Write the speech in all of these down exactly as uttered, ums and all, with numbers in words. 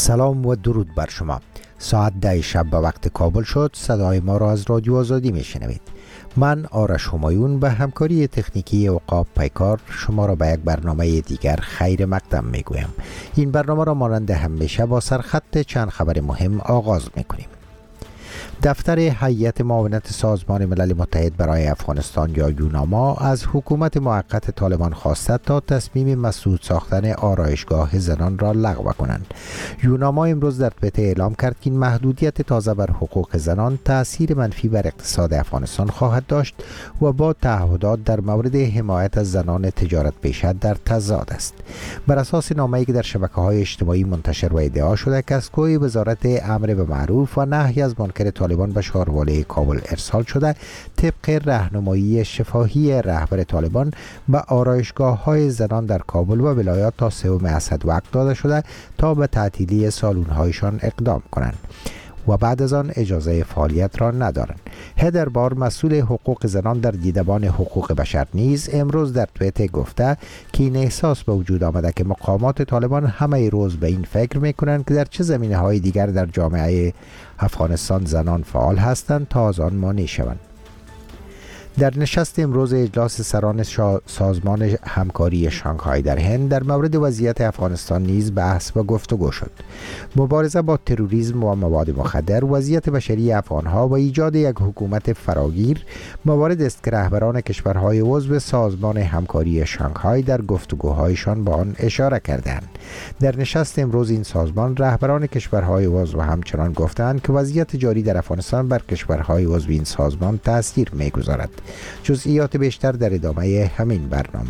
سلام و درود بر شما. ساعت ده شب به وقت کابل شد. صدای ما را از رادیو آزادی میشنوید. من آرش همایون به همکاری تکنیکی عقاب پیکار شما را به یک برنامه دیگر خیر مقدم میگویم. این برنامه را مانند همیشه با سرخط چند خبر مهم آغاز میکنیم. دفتر هیئت معاونت سازمان ملل متحد برای افغانستان یا یوناما از حکومت موقت طالبان خواسته تا تصمیم مسدود ساختن آرایشگاه زنان را لغو کنند. یوناما امروز در توییتر اعلام کرد که این محدودیت تازه بر حقوق زنان تأثیر منفی بر اقتصاد افغانستان خواهد داشت و با تعهدات در مورد حمایت از زنان تجارت پیشه در تضاد است. بر اساس نامه‌ای که در شبکه‌های اجتماعی منتشر و ادعا شده که از سوی وزارت امر به معروف و نهی از منکر طالبان به شارواله کابل ارسال شده، طبق راهنمایی شفاهی رهبر طالبان به آرایشگاه‌های زنان در کابل و ولایات تا سوم اسد وقت داده شده تا به تعطیلی سالن‌هایشان اقدام کنند و بعد از آن اجازه فعالیت را ندارند. هدر بار، مسئول حقوق زنان در دیدبان حقوق بشر نیز امروز در توییتر گفته که این احساس به وجود آمده که مقامات طالبان همه روز به این فکر میکنند که در چه زمینه‌های دیگر در جامعه افغانستان زنان فعال هستند تا از آن مانع شوند. در نشست امروز اجلاس سران سازمان همکاری شانگهای در هند در مورد وضعیت افغانستان نیز بحث و گفتگو شد. مبارزه با تروریسم و مواد مخدر، وضعیت بشری افغانها و ایجاد یک حکومت فراگیر موارد است که رهبران کشورهای عضو سازمان همکاری شانگهای در گفتگوهایشان با آن اشاره کردند. در نشست امروز این سازمان رهبران کشورهای عضو همچنان گفتند که وضعیت جاری در افغانستان بر کشورهای عضو این سازمان تاثیر می‌گذارد. جزئیات بیشتر در ادامه همین برنامه.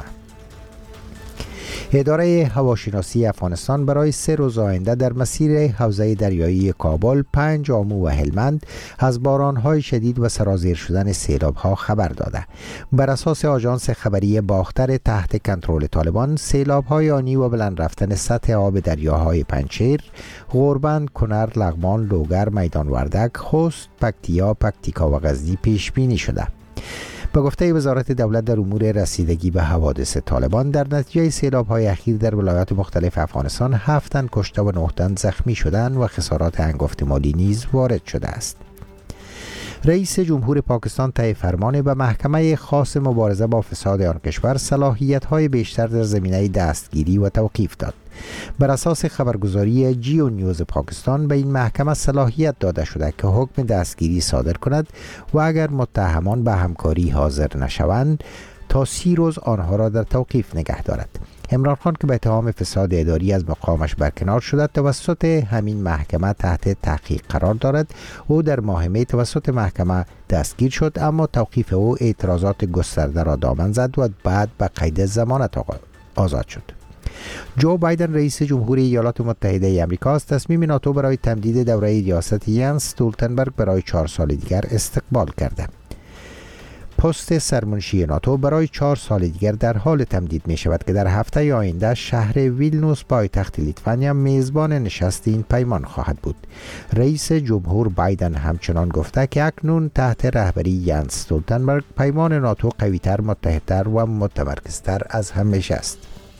اداره هواشناسی افغانستان برای سه روز آینده در مسیر حوزه دریایی کابل، پنج آمو و هلمند از باران‌های شدید و سرازیر شدن سیلاب‌ها خبر داده. بر اساس آژانس خبری باختر تحت کنترل طالبان، سیلاب‌های آنی و بلند رفتن سطح آب دریاهای پنجشیر، غوربند، کنر، لغمان، لوگر، میدان وردک، خوست، پکتیا، پکتیکا و غزنی پیش بینی شده. به گفته وزارت دولت در امور رسیدگی به حوادث طالبان، در نتیجه سیلاب‌های اخیر در ولایات مختلف افغانستان هفت تن کشته و نه تن زخمی شدند و خسارات هنگفت مالی نیز وارد شده است. رئیس جمهور پاکستان طی فرمان به محکمه خاص مبارزه با فساد آن کشور صلاحیت‌های بیشتر در زمینه دستگیری و توقیف داد. بر اساس خبرگزاری جیو نیوز پاکستان به این محکمه صلاحیت داده شده که حکم دستگیری صادر کند و اگر متهمان به همکاری حاضر نشوند تا سی روز آنها را در توقیف نگه دارد. عمران خان که به اتهام فساد اداری از مقامش برکنار شده توسط همین محکمه تحت تحقیق قرار دارد. او در ماه می توسط محکمه دستگیر شد، اما توقیف او اعتراضات گسترده را دامن زد و بعد به قید ضمانت آزاد شد. جو بایدن رئیس جمهوری ایالات متحده آمریکا از تصمیم ناتو برای تمدید دوره ریاست ینس استولتنبرگ برای چهار سال دیگر استقبال کرده. پست سرمنشی ناتو برای چهار سال دیگر در حال تمدید می شود که در هفته آینده شهر ویلنوس پایتخت لیتوانیا میزبان نشست این پیمان خواهد بود. رئیس جمهور بایدن همچنان گفته که اکنون تحت رهبری ینس استولتنبرگ پیمان ناتو قوی‌تر، متحدتر و متمرکزتر از همیشه است.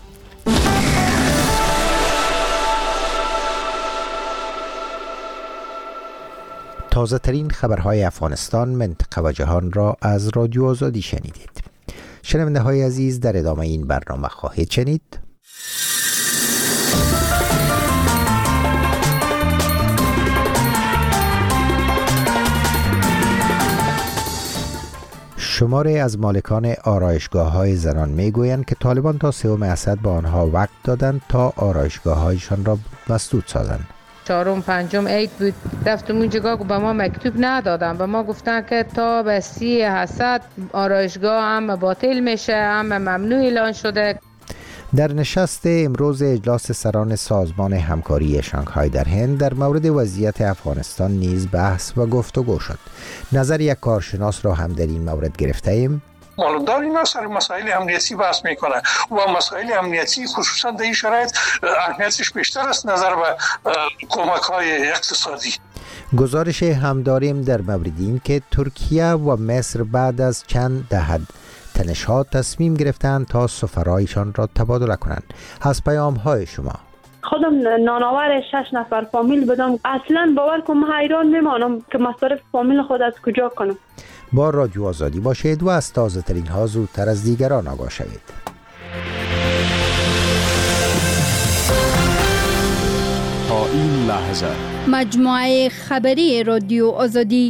تازه ترین خبرهای افغانستان، منطقه و جهان را از رادیو آزادی شنیدید. شنونده های عزیز، در ادامه این برنامه خواهید شنید: شماره از مالکان آرایشگاه‌های زنان میگویند که طالبان تا سوم اسد به آنها وقت دادند تا آرایشگاه‌هایشان را مسدود سازند. چهارم پنجم عید بود، رفتم اونجا به ما مکتوب ندادن، به ما گفتن که تا به سی حسد آرایشگاه هم باطل میشه، هم ممنوع اعلان شده. در نشست امروز اجلاس سران سازمان همکاری شانگهای در هند در مورد وضعیت افغانستان نیز بحث و گفتگو شد. نظر یک کارشناس را هم در این مورد گرفته ایم. مالدار اینا سر مسائل امنیتی بحث میکنه و مسائل امنیتی خصوصا در این شرایط اهمیتش بیشتر است نظر به کمک های اقتصادی. گزارش هم داریم در مورد این که ترکیه و مصر بعد از چند دهه تنش‌ها تصمیم گرفتند تا سفرایشان را تبادله کنند. از پیام‌های شما. خودم نانآور شش نفر فامیل بدم، اصلا باور کن من حیران میمانم که مصارف فامیل خود از کجا کنم. با رادیو آزادی باشید و از تازه ترین ها زودتر از دیگران آگاه شوید. تا این لحظه مجموعه خبری رادیو آزادی.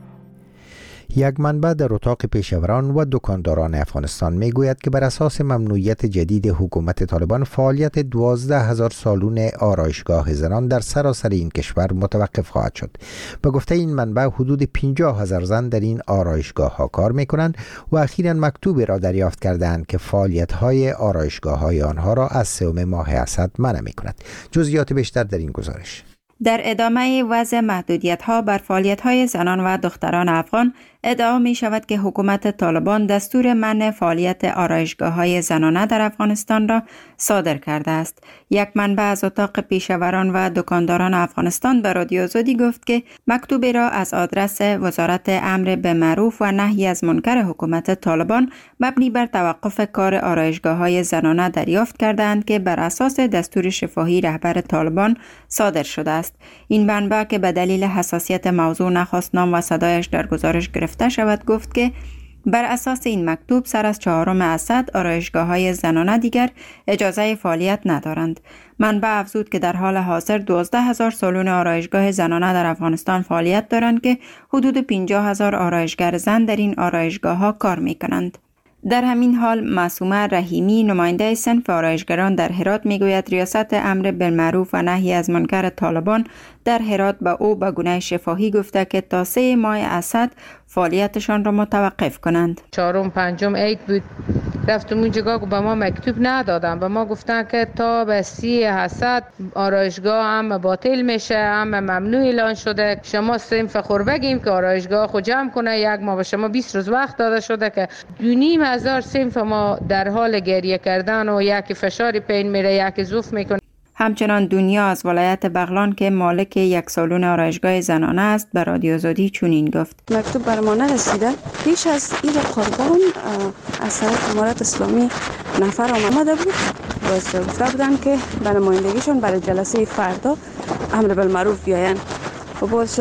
یک منبع در اتاق پیشوران و دکانداران افغانستان می گوید که بر اساس ممنوعیت جدید حکومت طالبان فعالیت دوازده هزار سالون آرایشگاه زنان در سراسر این کشور متوقف خواهد شد. به گفته این منبع حدود پنجاه هزار زن در این آرایشگاه ها کار می کنند و اخیراً مکتوبی را دریافت کردند که فعالیت های آرایشگاه های آنها را از سوم ماه اسد منع می کند. جزئیات بیشتر در این گزارش. در ادامه وضع محدودیت‌ها بر فعالیت‌های زنان و دختران افغان ادعا می شود که حکومت طالبان دستور منع فعالیت آرایشگاه‌های زنانه در افغانستان را صادر کرده است. یک منبع از اتاق پیشوران و دکانداران افغانستان به رادیو آزادی گفت که مکتوبی را از آدرس وزارت امر به معروف و نهی از منکر حکومت طالبان مبنی بر توقف کار آرایشگاه‌های زنانه دریافت کردند که بر اساس دستور شفاهی رهبر طالبان صادر شده است. این منبع که به دلیل حساسیت موضوع نخواست نام و صدایش در گزارش گرفته شود گفت که بر اساس این مکتوب سر از چهارم اسد آرایشگاه‌های زنانه دیگر اجازه فعالیت ندارند. منبع افزود که در حال حاضر دوازده هزار سالن آرایشگاه زنانه در افغانستان فعالیت دارند که حدود پنجاه هزار آرایشگر زن در این آرایشگاه‌ها کار می‌کنند. در همین حال معصومه رحیمی نماینده صنف آرایشگران در هرات میگوید ریاست امر بالمعروف و نهی از منکر طالبان در هرات به او به گونه شفاهی گفته که تا سه ماه اسد فعالیتشان را متوقف کنند. چهارم پنجم عید بود، رفتم اونجا به ما مکتوب ندادن، به ما گفتن که تا به سی اسد آرایشگاه هم باطل میشه، هم ممنوع اعلان شده. شما صنف خور بگیم که آرایشگاه خود جمع کنه، یک ما به شما بیست روز وقت داده شده که دو نیم هزار صنف ما در حال گریه کردن و یکی فشاری پین میره، یکی زوف میکنه. همچنان دنیا از ولایت بغلان که مالک یک سالن آرایشگاه زنانه است به رادیو آزادی چنین گفت: مکتوب بر ما نرسیده. پیش از عید قربان از طرف امارت اسلامی نفر آمده بود و گفته بودن که به نمایندگیشون برای جلسه فردا امر بالمعروف بیاین و باز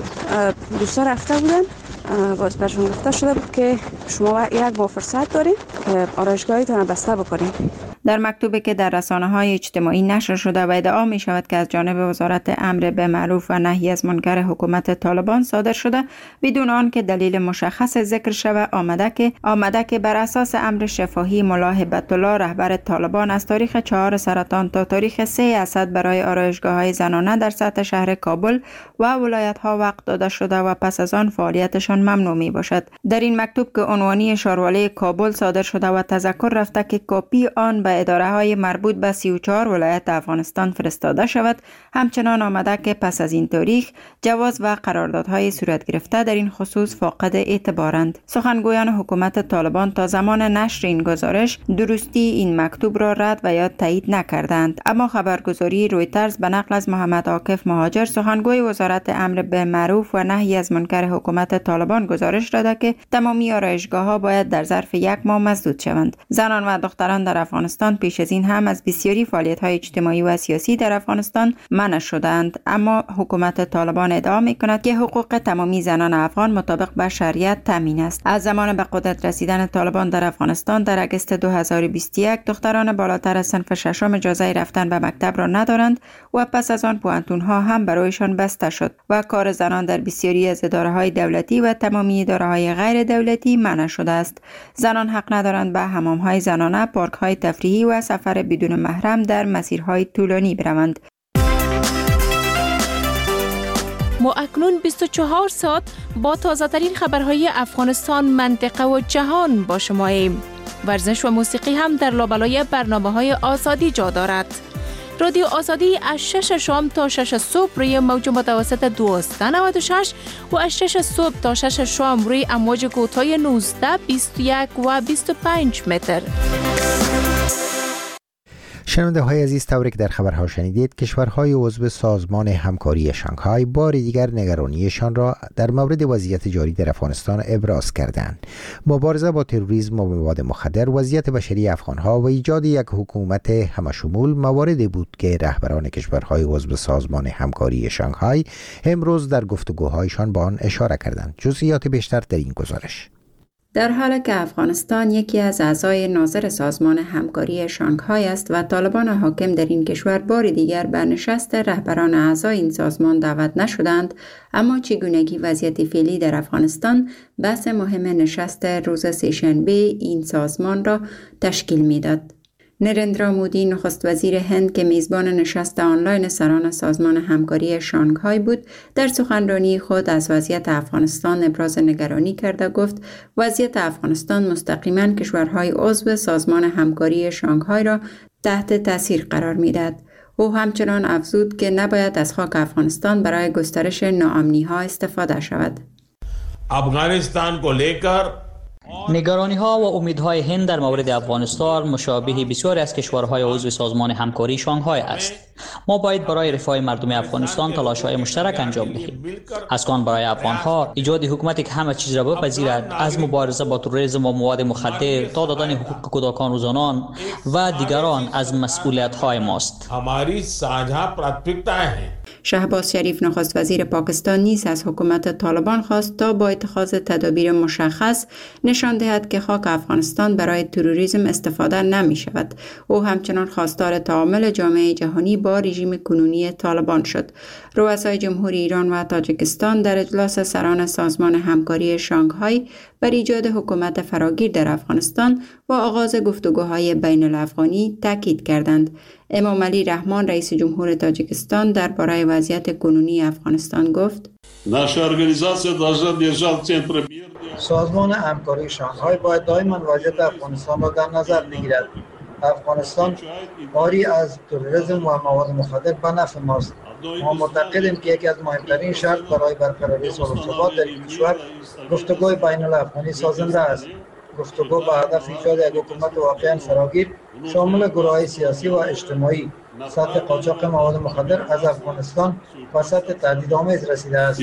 دوستا رفته بودن. باز برشون گفته شده بود که شما یک ماه فرصت دارید که آرایشگاهتون رو بسته بکنید. در مکتوبی که در رسانه‌های اجتماعی نشر شده و ادعا می شود که از جانب وزارت امر به معروف و نهی از منکر حکومت طالبان صادر شده بدون آن که دلیل مشخص ذکر شود، آمده که آمده که بر اساس امر شفاهی ملا هبت الله رهبر طالبان از تاریخ چهار سرطان تا تاریخ سه اسد برای آرایشگاه‌های زنانه در سطح شهر کابل و ولایت‌ها وقت داده شده و پس از آن فعالیتشان ممنوع می باشد. در این مکتوب که عنوانی شاروالی کابل صادر شده و تذکر رفته که کپی آن به اداره های مربوط به سی و چهار ولایت افغانستان فرستاده شود، همچنان آمده که پس از این تاریخ جواز و قراردادهای صورت گرفته در این خصوص فاقد اعتبارند. سخنگویان حکومت طالبان تا زمان نشر این گزارش درستی این مکتوب را رد و یا تایید نکردند، اما خبرگزاری رویترز به نقل از محمد عاکف مهاجر سخنگوی وزارت امر به معروف و نهی از منکر حکومت طالبان گزارش داده که تمامی آرایشگاه‌ها باید در ظرف یک ماه مسدود شوند. زنان و دختران در افغانستان پیش از این هم از بسیاری فعالیت‌های اجتماعی و سیاسی در افغانستان منع شدند، اما حکومت طالبان ادعا می‌کند که حقوق تمامی زنان افغان مطابق با شریعت تامین است. از زمان به قدرت رسیدن طالبان در افغانستان در اگست دو هزار و بیست و یک دختران بالاتر از صنف ششم اجازه رفتن به مکتب را ندارند و پس از آن پوانتون‌ها هم برایشان بسته شد و کار زنان در بسیاری از اداره‌های دولتی و تمامی اداره‌های غیر دولتی منع شده است. زنان حق ندارند به حمام‌های زنانه، پارک‌های تفریحی و سفر بدون محرم در مسیرهای طولانی بروند. ما اکنون بیست و چهار ساعت با تازه ترین خبرهای افغانستان، منطقه و جهان با شماییم. ورزش و موسیقی هم در لابلای برنامه‌های آزادی جا دارد. رادیو آزادی از شش شام تا شش صبح روی موج متوسط دویست و نود و شش و از شش صبح تا شش شام روی امواج کوتاه نوزده، بیست و یک و بیست و پنج متر. شنونده های عزیز، طوری که در خبرها شنیدید، کشورهای عضو سازمان همکاری شانگهای بار دیگر نگرانیشان را در مورد وضعیت جاری در افغانستان ابراز کردند. مبارزه با تروریسم و مواد مخدر، وضعیت بشری افغانها و ایجاد یک حکومت همشمول مواردی بود که رهبران کشورهای عضو سازمان همکاری شانگهای امروز در گفتگوهایشان با آن اشاره کردند. جزئیات بیشتر در این گزارش. در حالی که افغانستان یکی از اعضای ناظر سازمان همکاری شانگهای است و طالبان حاکم در این کشور بار دیگر به نشست رهبران اعضای این سازمان دعوت نشدند، اما چگونگی وضعیت فعلی در افغانستان بحث مهم نشست روز سه‌شنبه این سازمان را تشکیل می‌داد. نریندرا مودی نخست وزیر هند که میزبان نشست آنلاین سران سازمان همکاری شانگهای بود، در سخنرانی خود از وضعیت افغانستان ابراز نگرانی کرده گفت وضعیت افغانستان مستقیما کشورهای عضو سازمان همکاری شانگهای را تحت تاثیر قرار میدهد. او همچنان افزود که نباید از خاک افغانستان برای گسترش ناامنی‌ها استفاده شود. افغانستان کو لیکر نگرانی ها و امیدهای هند در مورد افغانستان مشابه بسیاری از کشورهای عضو سازمان همکاری شانگهای است. ما باید برای رفاه مردم افغانستان تلاش‌های مشترک انجام دهیم. از آن برای افغانها ایجاد حکومتی که همه چیز را بپذیرد، از مبارزه با تروریسم و مواد مخدر تا دادن حقوق کودکان و زنان و دیگران از مسئولیت‌های ماست. हमारी साझा प्राथमिकताएं हैं. شهباز شریف نخست وزیر پاکستان نیز از حکومت طالبان خواست تا با اتخاذ تدابیر مشخص نشان دهد که خاک افغانستان برای تروریسم استفاده نمی شود. او همچنان خواستار تعامل جامعه جهانی با رژیم کنونی طالبان شد. رؤسای جمهوری ایران و تاجیکستان در اجلاس سران سازمان همکاری شانگهای بر ایجاد حکومت فراگیر در افغانستان و آغاز گفتگوهای بین الافغانی تاکید کردند. امام علی رحمان رئیس جمهور تاجیکستان درباره وضعیت کنونی افغانستان گفت: سازمان همکاری شانگهای باید دائما وضعیت افغانستان را در نظر بگیرد. افغانستان عاری از تروریسم و مواد مخدر به نفع ماست. ما معتقدیم که یکی از مهمترین شرط برای برقراری صلح و ثبات در این کشور گفتگوی بین الافغانی سازنده است. گفتگو با هدف ایجاد یک حکومت واقعا فراگیر شامل گروه‌های سیاسی و اجتماعی سطح قاچاق مواد مخدر از افغانستان و سطح تهدیدآمیز رسیده است.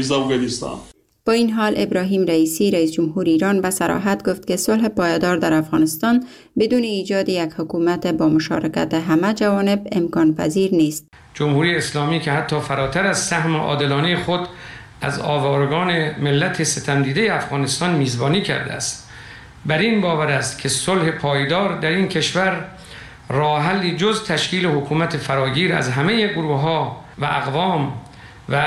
با این حال ابراهیم رئیسی رئیس جمهور ایران به صراحت گفت که صلح پایدار در افغانستان بدون ایجاد یک حکومت با مشارکت همه جوانب امکان پذیر نیست. جمهوری اسلامی که حتی فراتر از سهم عادلانه خود از آوارگان ملت ستمدیده افغانستان میزبانی کرده است، بر این باور است که صلح پایدار در این کشور راه حلی جز تشکیل حکومت فراگیر از همه گروه‌ها و اقوام و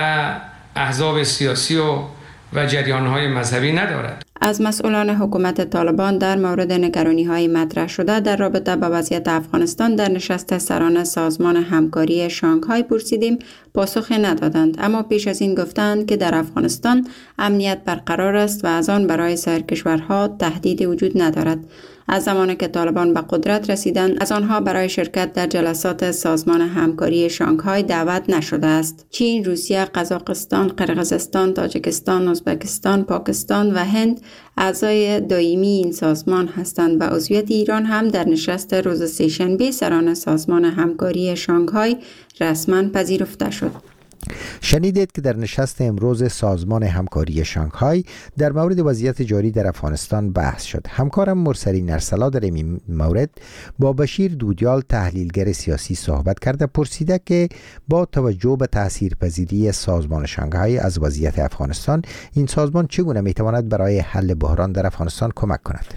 احزاب سیاسی و و جریان‌های مذهبی ندارد. از مسئولان حکومت طالبان در مورد نگرانی‌های مطرح شده در رابطه با وضعیت افغانستان در نشست سران سازمان همکاری شانگهای پرسیدیم، پاسخ ندادند، اما پیش از این گفتند که در افغانستان امنیت برقرار است و از آن برای سایر کشورها تهدیدی وجود ندارد. از زمانی که طالبان به قدرت رسیدند، از آنها برای شرکت در جلسات سازمان همکاری شانگهای دعوت نشده است. چین، روسیه، قزاقستان، قرقیزستان، تاجیکستان، ازبکستان، پاکستان و هند اعضای دائمی این سازمان هستند و عضویت ایران هم در نشست روز سه‌شنبه سران سازمان همکاری شانگهای رسما پذیرفته شد. شنیدید که در نشست امروز سازمان همکاری شانگهای در مورد وضعیت جاری در افغانستان بحث شد. همکارم مرسلی نرسلا در این مورد با بشیر دودیال تحلیلگر سیاسی صحبت کرده، پرسیده که با توجه به تاثیرپذیری سازمان شانگهای از وضعیت افغانستان، این سازمان چگونه میتواند برای حل بحران در افغانستان کمک کند؟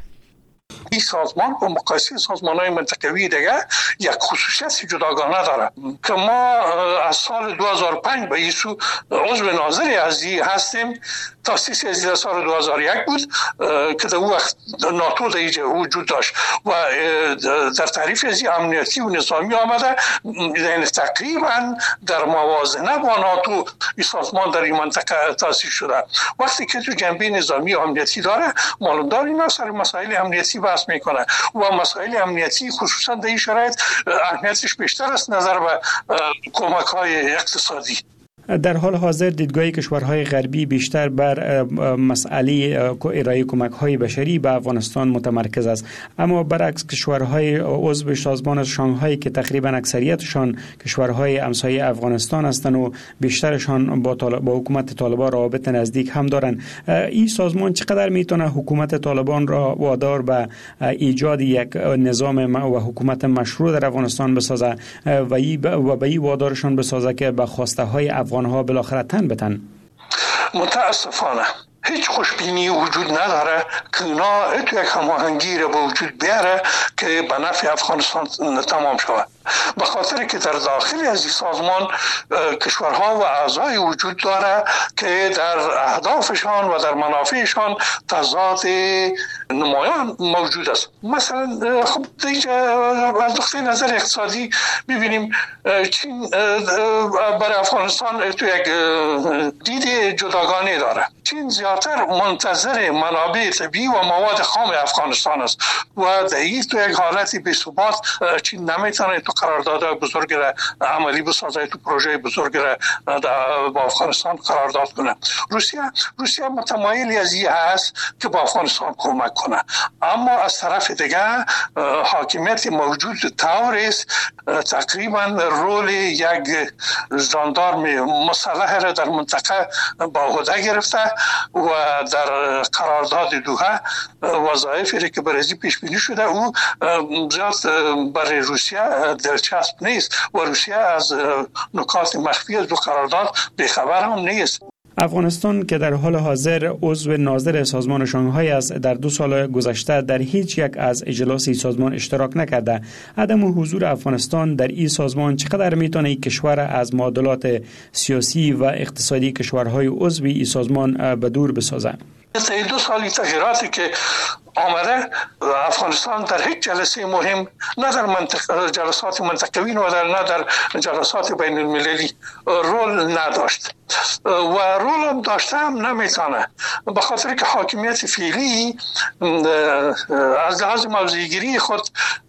این سازمان با مقایسه سازمان‌های منطقوی دیگه یک خصوصیت جداگانه داره که ما از سال دو هزار و پنج به این سو عضو ناظری از این هستیم. تاسیس از سال دو هزار و یک بود که در اون وقت ناتو در اینجا وجود داشت و در تعریف از این امنیتی و نظامی آمده، یعنی تقریبا در موازنه با ناتو این سازمان در این منطقه تاسیس شده. وقتی که تو جنبه نظامی و امنیتی داره، معلوم داره اینا سر مسائل امنیتی بحث میکنه و مسائل امنیتی خصوصا در این شرایط اهمیتش بیشتر است نظر به کمک های اقتصادی. در حال حاضر دیدگاه کشورهای غربی بیشتر بر مسئله ارائه کمک‌های بشری به افغانستان متمرکز است، اما برعکس کشورهای عضو سازمان شانگهای که تقریبا اکثریتشان کشورهای همسایه افغانستان هستند و بیشترشان با, طالب با حکومت طالبان روابط نزدیک هم دارند، این سازمان چقدر میتونه حکومت طالبان را وادار به ایجاد یک نظام و حکومت مشروع در افغانستان بسازه و به این وادارشان بسازه که به خواسته های افغانها بالاخره تن بتن؟ متاسفانه هیچ خوشبینی وجود نداره که اینا تو یک هماهنگی را به وجود بیاره که به نفع افغانستان تمام شود. به خاطر که در داخل از این سازمان کشورها و اعضای وجود داره که در اهدافشان و در منافعشان تضاد نمایان موجود است. مثلا خب دیگه از نقطه نظر اقتصادی ببینیم چین برای افغانستان تو یک دید جداگانه داره. چین زیادتر منتظر منابع طبیعی و مواد خام افغانستان است و در این تو یک حالت بی‌ثبات چین نمیتونه تو قرارداد بزرگ را عملی بسازه، تو پروژه بزرگ را با افغانستان قرارداد کنه. روسیه روسیه متمایلی از این هست که با افغانستان کمک کنه، اما از طرف دیگه حاکمیت موجود طور است تقریبا رول یک ژاندارم مسلح را در منطقه با عهده گرفته و در قرارداد دوحه وظایفی که برای پیش بینی شده او زیاد برای روسیه دلچسب نیست و روسیه از نکات مخفی از دو قرارداد بیخبر هم نیست. افغانستان که در حال حاضر عضو ناظر سازمان شانگهای است، در دو سال گذشته در هیچ یک از اجلاس سازمان اشتراک نکرده. عدم حضور افغانستان در این سازمان چقدر میتونه این کشور از معادلات سیاسی و اقتصادی کشورهای عضو این سازمان به دور بسازه؟ طی دو سالی تغییراتی که آمده افغانستان در هیچ جلسه مهم، نه در منطق جلسات منطقوی و در نه در جلسات بین المللی رول نداشت و رول هم داشته هم نمیتونه، به خاطر که حاکمیت فعلی از لحاظ موضع‌گیری خود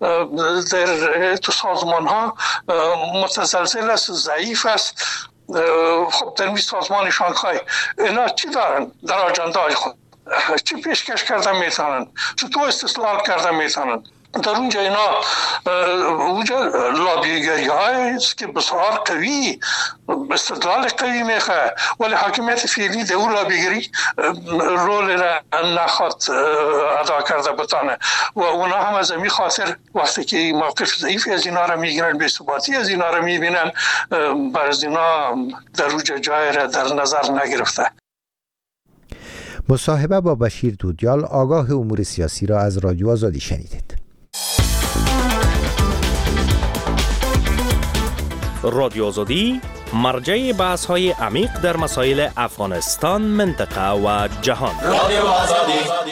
در تو سازمان ها متزلزل است، ضعیف است. خب در می سازمان شانگهای اینا چی دارن در آجندای خود؟ چی پیشکش کرده میتونن؟ چطور استثلال کرده میتونن؟ در اونجا اینا اونجا لابیگری های است که بسیار قوی استدلال قوی میخواه، ولی حاکمیت فعلی در اون لابیگری رول را نخواد ادا کرده بتانه و اونا هم از این خاطر وقتی که موقف ضعیفی از اینا را میگیرن، بی‌ثباتی از اینا را میبینن، برای اینا در اونجا جای را در نظر نگرفته. مصاحبه با بشیر دودیال، آگاه امور سیاسی را از رادیو آزادی شنیدید. رادیو آزادی مرجع بحث های عمیق در مسائل افغانستان، منطقه و جهان. رادیو آزادی.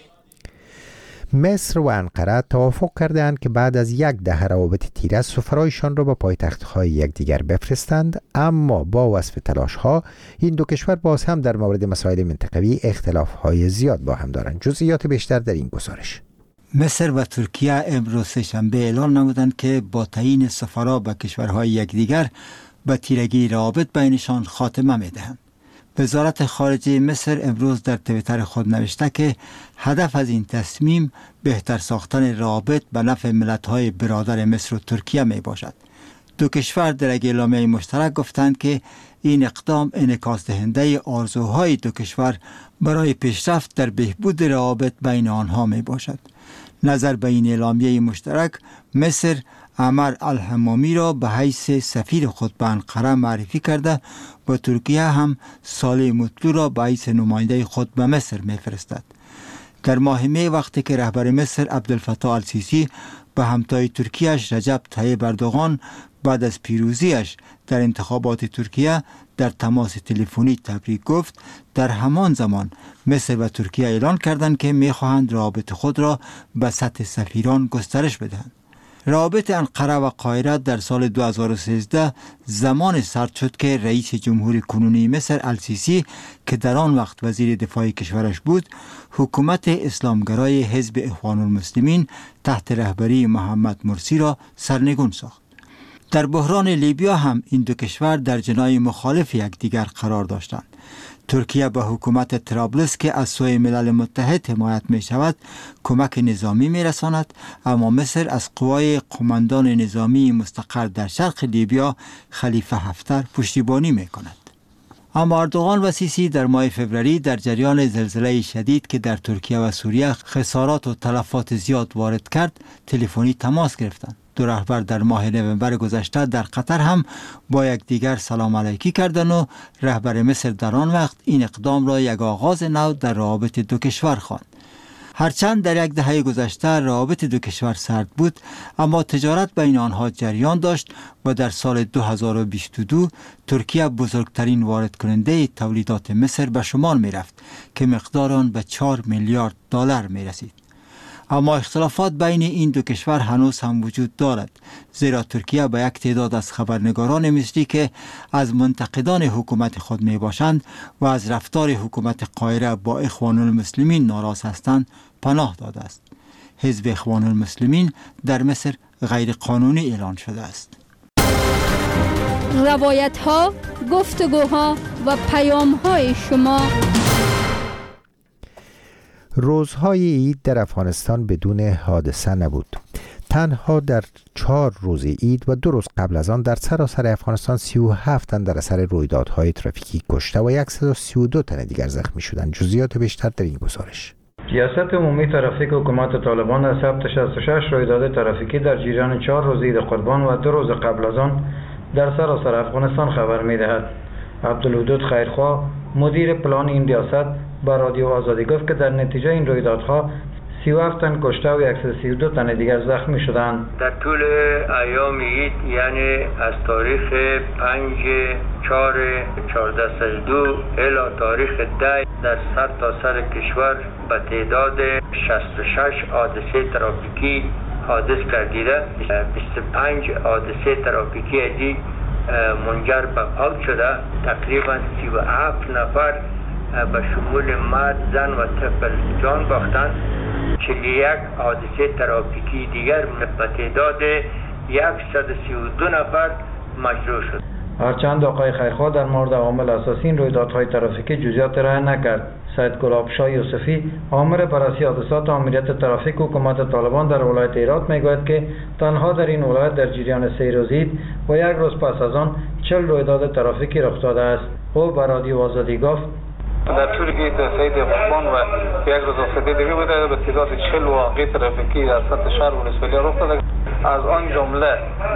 مصر و انقره توافق کردند که بعد از یک دهه روابط تیره سفرایشان را به پایتخت‌های یکدیگر بفرستند، اما با وصف تلاش‌ها این دو کشور باز هم در مورد مسائل منطقوی اختلاف‌های زیاد با هم دارند. جزئیات بیشتر در این گزارش. مصر و ترکیه امروز سه‌شنبه اعلان نمودند که با تعیین سفرا به کشورهای یکدیگر به تیرگی روابط بینشان خاتمه می‌دهند. وزارت خارجه مصر امروز در توییتر خود نوشته که هدف از این تصمیم بهتر ساختن روابط به نفع ملت‌های برادر مصر و ترکیه می باشد. دو کشور در یک اعلامیه مشترک گفتند که این اقدام انعکاس دهنده آرزوهای دو کشور برای پیشرفت در بهبود روابط بین آنها می باشد. نظر به این اعلامیه مشترک، مصر عمر الحمامی را به حیث سفیر خود به انقره معرفی کرده و ترکیه هم صالح مطلوع را به حیث نماینده خود به مصر می‌فرستد. در ماه می وقتی که رهبر مصر عبدالفتاح السیسی به همتای ترکیه‌اش رجب طیب اردوغان بعد از پیروزیش در انتخابات ترکیه در تماس تلفنی تبریک گفت، در همان زمان مصر و ترکیه اعلان کردند که می‌خواهند روابط خود را به سطح سفیران گسترش بدهند. روابط انقره و قاهره در سال دو هزار و سیزده زمان سرد شد که رئیس جمهور کنونی مصر السیسی که در آن وقت وزیر دفاع کشورش بود، حکومت اسلامگرای حزب اخوان المسلمین تحت رهبری محمد مرسی را سرنگون ساخت. در بحران لیبیا هم این دو کشور در جناح مخالف یکدیگر قرار داشتند. ترکیه به حکومت طرابلس که از سوی ملل متحد حمایت می شود کمک نظامی می رساند، اما مصر از قوای قماندان نظامی مستقر در شرق لیبیا خلیفه حفتر پشتیبانی می کند. اما اردوغان و سیسی در ماه فوریه در جریان زلزله شدید که در ترکیه و سوریه خسارات و تلفات زیاد وارد کرد تلفنی تماس گرفتند. دو رهبر در ماه نوامبر گذشته در قطر هم با یکدیگر سلام علیکی کردند و رهبر مصر در آن وقت این اقدام را یک آغاز نو در روابط دو کشور خواند. هرچند در یک دهه گذشته روابط دو کشور سرد بود، اما تجارت بین آنها جریان داشت و در سال دو هزار و بیست و دو ترکیه بزرگترین وارد کننده تولیدات مصر به شمار می رفت که مقدار آن به چهار میلیارد دلار می رسید. اما اختلافات بین این دو کشور هنوز هم وجود دارد، زیرا ترکیه به یک تعداد از خبرنگاران مصری که از منتقدان حکومت خود می باشند و از رفتار حکومت قاهره با اخوان المسلمین ناراض هستند پناه داده است. حزب اخوان المسلمین در مصر غیر قانونی اعلان شده است. روایت ها، گفتگوها و پیام های شما. روزهای عید در افغانستان بدون حادثه نبود. تنها در چهار روز عید و دو روز قبل از آن در سراسر افغانستان سی و هفت تن در اثر رویدادهای ترافیکی کشته و صد و سی و دو تن دیگر زخمی شدند. جزئیات بیشتر در این گزارش. ریاست عمومی ترافیک حکومت طالبان از ثبت شصت و شش رویداد ترافیکی در جریان چهار روز عید قربان و دو روز قبل از آن در سراسر افغانستان خبر می‌دهد. عبدالودود خیرخواه مدیر پلان این ریاست با رادیو آزادی گفت که در نتیجه این رویدادها سی و هفت تن کشته و صد و سی و دو تن دیگر زخمی شدند. در طول ایام عید یعنی از تاریخ پنج چهار چهارده صد و دو الی تاریخ ده در سر تا سر کشور به تعداد شصت و شش حادثه ترافیکی حادث گردیده. بیست و پنج حادثه ترافیکی دیگر منجر به فوت شده. تقریبا سی و هفت نفر به شمول مرد، زن و طفل جان باختند. چهل و یک حادثه ترافیکی دیگر به تعداد صد و سی و دو نفر مجروح شد. هرچند آقای خیرخواه در مورد عوامل اساسی این رویدادهای ترافیکی جزئیات ارائه نکرد. سید گلابشاه یوسفی آمر بررسی حادثات آمریت ترافیک حکومت طالبان در ولایت هرات میگوید که تنها در این ولایت در جریان سه روز عید و یک روز پس از آن چهل رویداد ترافیکی رخ داده است. او به رادیو آزادی گفت در طول عید سید قربان و یک روز آفریده دیگه بوده به تعداد چهل واقعه ترافیکی در سطح شهر ولسوالی رخ داده. از آن جمله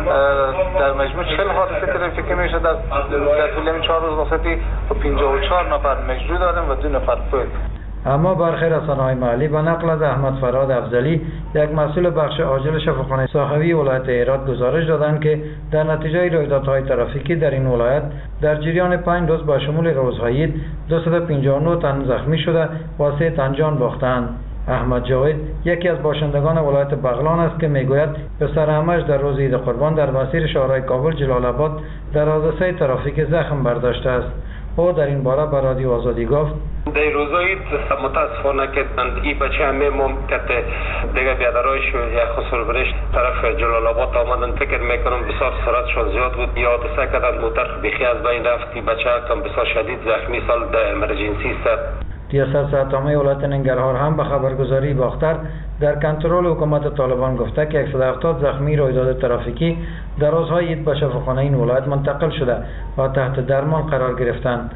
در مجموع چهل حادثه ترافیکی میشه در طول این چهار روز واسطی و پنجاه و چهار نفر مجروح دادن و دو نفر فوت. اما برخی رسانه‌های محلی به نقل از احمد فراد افضلی یک مسئول بخش عاجل شفاخانه صاحبی ولایت هرات گزارش دادند که در نتیجه رویدادهای ترافیکی در این ولایت در جریان پنج روز با شمول روزهای عید دویست و پنجاه و نه تن زخمی شده و سه تن جان باختند. احمد جاوید یکی از باشندگان ولایت بغلان است که میگوید پسر عمش در روز عید قربان در مسیر شهرهای کابل جلال آباد در حادثه ترافیک زخم برداشته است. او در این باره به رادیو آزادی گفت در روزای متاسفانه که این بچه همه ممکن دیگه بیادرایش و یک خسر برش طرف جلال آباد آمدن. فکر میکنم بسیار سرعتشان زیاد بود. یا حادثه کردن موتر بیخی از بین رفت. این بچه کم بسیار شدید زخمی سال در امرجنسی است. ریاست صحت‌عامه ولایت ننگرهار هم به خبرگزاری باختر در کنترل حکومت طالبان گفته که صد و هفتاد زخمی رویداد ترافیکی در روزهای عید به شفاخانه این ولایت منتقل شده و تحت درمان قرار گرفتند.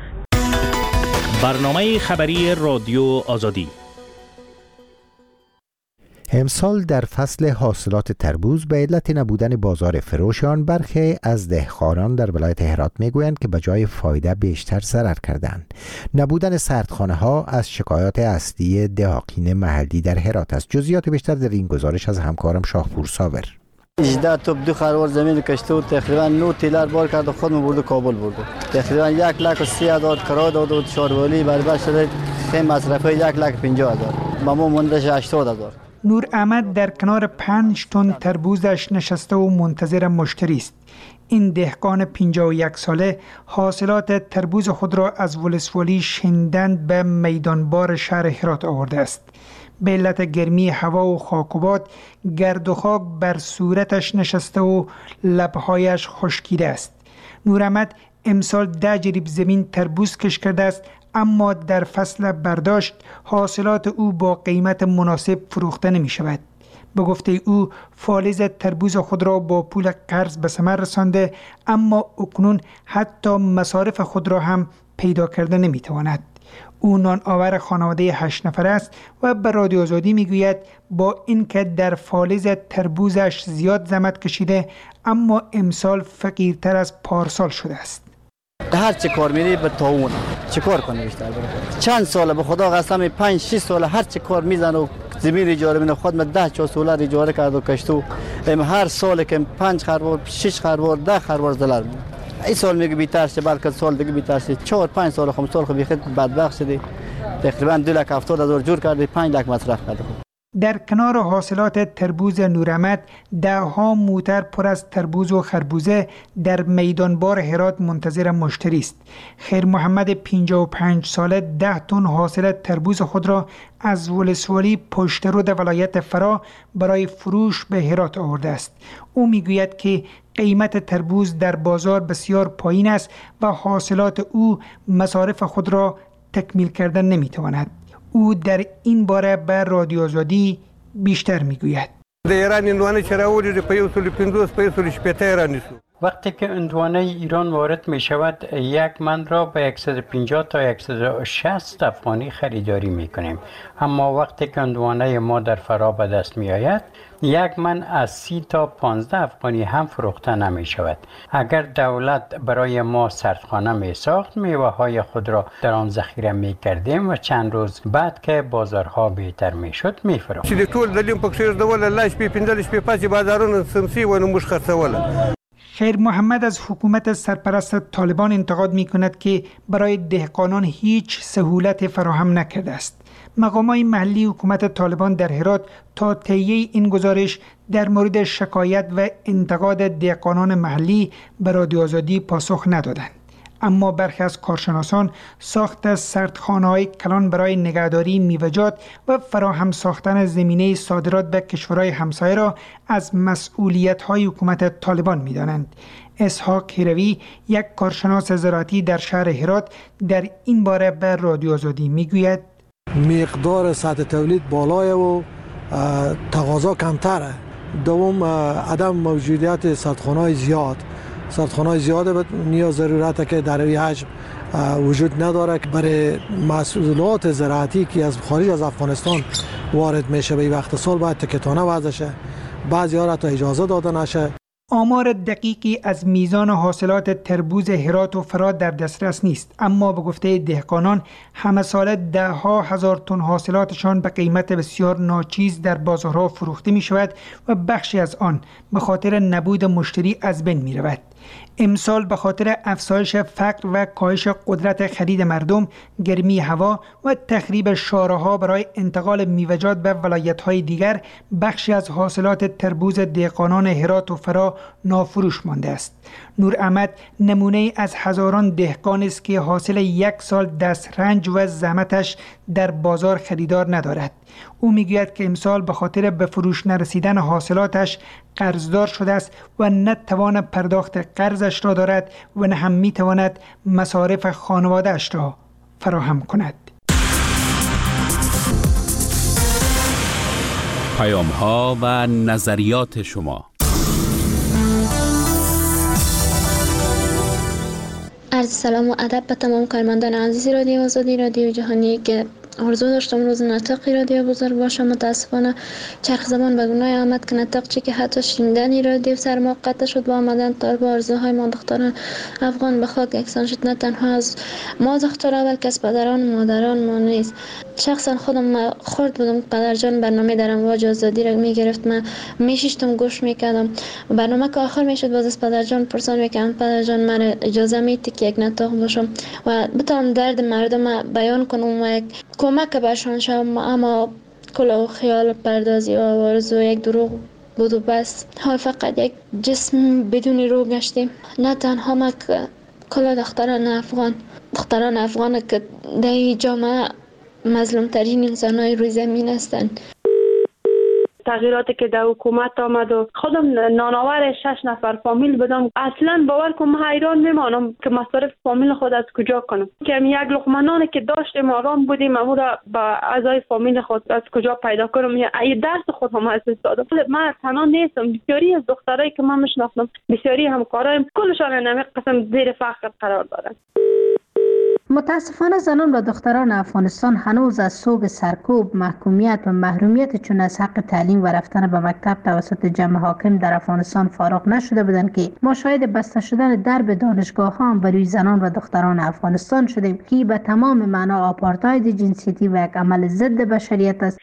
برنامه خبری رادیو آزادی. امسال در فصل حاصلات تربوز به علت نبودن بازار فروش آن برخی از دهقانان در ولایت هرات میگویند که به جای فایده بیشتر ضرر کردند. نبودن سردخانه ها از شکایات اصلی دهاقین محلی در هرات است. جزئیات بیشتر در این گزارش از همکارم شاهپور صابر. هجده توپ دو خروار زمین کشته و تقریبا نه تیلر بار کرد و خودمون برد کابل برد. تقریبا یک لک و سی هزار کرا داد و شاروالی برابر شده خیم مصرفه یک لک پنجاه هزار. با ما موندش هشتاد هزار. نور احمد در کنار پنج تن تربوزش نشسته و منتظر مشتری است. این دهقان پنجاه و یک ساله حاصلات تربوز خود را از ولسوالی شندند به میدانبار شهر هرات آورده است. به علت گرمی هوا و خاک و باد گرد و خاک بر صورتش نشسته و لبهایش خشکیده است. نوراحمد امسال ده جریب زمین تربوز کش کرده است، اما در فصل برداشت حاصلات او با قیمت مناسب فروخته نمی شود. به گفته او فالز تربوز خود را با پول قرض به ثمر رسانده، اما اکنون حتی مصارف خود را هم پیدا کرده نمی تواند. او نان آور خانواده هشت نفر است و به رادیو آزادی می گوید با اینکه در فالز تربوزش زیاد زحمت کشیده، اما امسال فقیرتر از پارسال شده است. هر چه کار میری به تاون چه کار کنی بیشتر بره. چند ساله به خدا قسم پنج شش ساله هر چه کار میزنه و زمین اجاره میده، خود من ده چهار ساله اجاره کرد و کشتو هر سال که پنج خروار شش خروار ده خروار دلار میده. این سال میگه بیتر شه، بلکه سال دیگه بیتر شه. چهار پنج سال خم سال خو بیخود بدبخت شدی. تقریبا دو لک هفتاد هزار جور کردی، پنج لک مصرف کرد. در کنار حاصلات تربوز نوراحمد، ده ها موتر پر از تربوز و خربوزه در میدانبار هرات منتظر مشتری است. خیر محمد پنجاه و پنج ساله ده تن حاصل تربوز خود را از ولسوالی پشترود ولایت فرا برای فروش به هرات آورده است. او میگوید که قیمت تربوز در بازار بسیار پایین است و حاصلات او مصارف خود را تکمیل کردن نمیتواند. او در این باره به رادیو آزادی بیشتر میگوید. وقتی که اندوانه ایران وارد می شود، یک من را به صد و پنجاه تا صد و شصت افغانی خریداری می کنیم. اما وقتی که اندوانه ما در فرا به دست می آید، یک من از سی تا پانزده افغانی هم فروخته نمی شود. اگر دولت برای ما سردخانه می ساخت، میوه های خود را در آن ذخیره می کردیم و چند روز بعد که بازارها بهتر می شد می فروختیم. خیر محمد از حکومت سرپرست طالبان انتقاد می کند که برای دهقانان هیچ سهولت فراهم نکرده است. مقامات محلی حکومت طالبان در هرات تا تهیه این گزارش در مورد شکایت و انتقاد دهقانان محلی به رادیو آزادی پاسخ ندادند. اما برخی از کارشناسان ساخت سردخانه‌های کلان برای نگهداری میوه‌جات و فراهم ساختن زمینه صادرات به کشورهای همسایه را از مسئولیت‌های حکومت طالبان می‌دانند. اسحاق هیروی، یک کارشناس زراعتی در شهر هرات، در این باره به رادیو آزادی می‌گوید مقدار سطح تولید بالای و تقاضا کمتره. دوم عدم موجودیت سردخانه‌های زیاد سردخانه‌های زیاد نیاز ضرورت که در این حجم وجود نداره که برای محصولات زراعتی که از خارج از افغانستان وارد میشه به وقت سال باید تکتانه وضع شه، بعضی ها را تا اجازه داده نشه. آمار دقیقی از میزان حاصلات تربوز هرات و فرا در دسترس نیست، اما به گفته دهقانان همه ساله ده ها هزار تن حاصلاتشان به قیمت بسیار ناچیز در بازارها فروخته می شود و بخشی از آن به خاطر نبود مشتری از بین می رود. امسال به خاطر افزایش فقر و کاهش قدرت خرید مردم، گرمی هوا و تخریب شاره‌ها برای انتقال میوه‌جات به ولایت‌های دیگر، بخشی از حاصلات تربوز دهقانان هرات و فرا نافروش مانده است. نوراحمد نمونه از هزاران دهقان است که حاصل یک سال دسترنج و زحمتش در بازار خریدار ندارد. او میگوید که امسال به خاطر به فروش نرسیدن حاصلاتش قرضدار شده است و نه توان پرداخت قرضش را دارد و نه هم میتواند مصارف خانواده‌اش را فراهم کند. پیام ها و نظریات شما. عرض سلام و ادب به تمام کارمندان عزیز رادیو آزادی رادیو جهانی که آرزو داشتم روز نطقی رادیو بزرگ باشم. متاسفانه چرخ زمان به گناه آمد که نطق چی که حتی شنیدن رادیو سر ما قطع شد با آمدن طالب آرزوهای ما دختران افغان به خاک یکسان شد. نه تنها از ما دخترها بلکه از پدران مادران ما نیست. شخصا خودم خورد بودم پدر جان برنامه در امواج آزادی را میگرفت، من میشیشتم گوش میکردم. برنامه که آخر میشد باز از پدر جان پرسان میکردم پدر جان من اجازه میدی که یک نطق باشم و بتونم درد مردم بیان کنم و یک کمک برشان شوم، اما کل و خیال پردازی و آرزو یک دروغ بود و بس. حال فقط یک جسم بدون روح گشتیم. نه تنها ما که کل دختران افغان دختران افغان که در جامعه مظلوم ترین انسان های روی زمین هستند. تغییراتی که در حکومت آمد و خودم نانآور شش نفر فامیل بدم، اصلا باور کنم حیران میمانم که مصارف فامیل خود از کجا کنم، که یک لقمه نانی که داشتیم آرام بودیم اما را با اعضای فامیل خود از کجا پیدا کنم، یا ای درس خود هم از دست دادم. من تنها نیستم، بسیاری از دخترایی که من میشناسم، بسیاری همکارایم، کلشان نمی قسم زیر فقر قرار دارن. متاسفانه زنان و دختران افغانستان هنوز از سوگ سرکوب، محکومیت و محرومیت چون از حق تعلیم و رفتن به مکتب توسط جمع حاکم در افغانستان فارغ نشده بودند که ما شاهد بسته شدن درب دانشگاه ها هم بروی زنان و دختران افغانستان شدیم که به تمام معنا آپارتاید جنسیتی و یک عمل ضد بشریت است.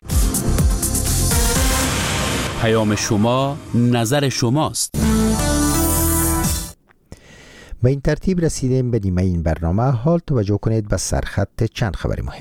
پیام شما، نظر شماست. به این ترتیب رسیدیم به نیمه این برنامه. حال توجه کنید به سرخط چند خبر مهم.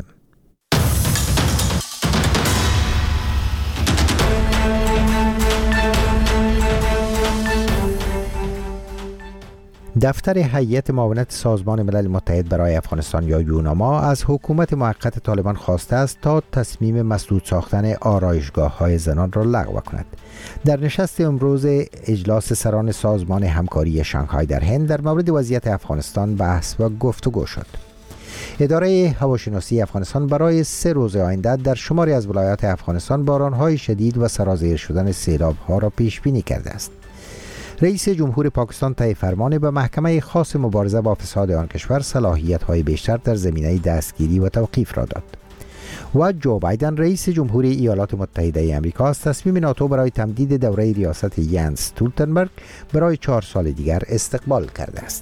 دفتر هیئت معاونت سازمان ملل متحد برای افغانستان یا یوناما از حکومت موقت طالبان خواسته است تا تصمیم مسدود ساختن آرایشگاه‌های زنان را لغو کند. در نشست امروز اجلاس سران سازمان همکاری شانگهای در هند در مورد وضعیت افغانستان بحث و گفتگو شد. اداره هواشناسی افغانستان برای سه روز آینده در شماری از ولایات افغانستان باران‌های شدید و سرازیر شدن سیلاب‌ها را پیش بینی کرده است. رئیس جمهور پاکستان طی فرمان به محکمه خاص مبارزه با فساد آن کشور صلاحیت‌های بیشتر در زمینه دستگیری و توقیف را داد. و جو بایدن رئیس جمهوری ایالات متحده آمریکا از تصمیم ناتو برای تمدید دوره ریاست ینس استولتنبرگ برای چهار سال دیگر استقبال کرده است.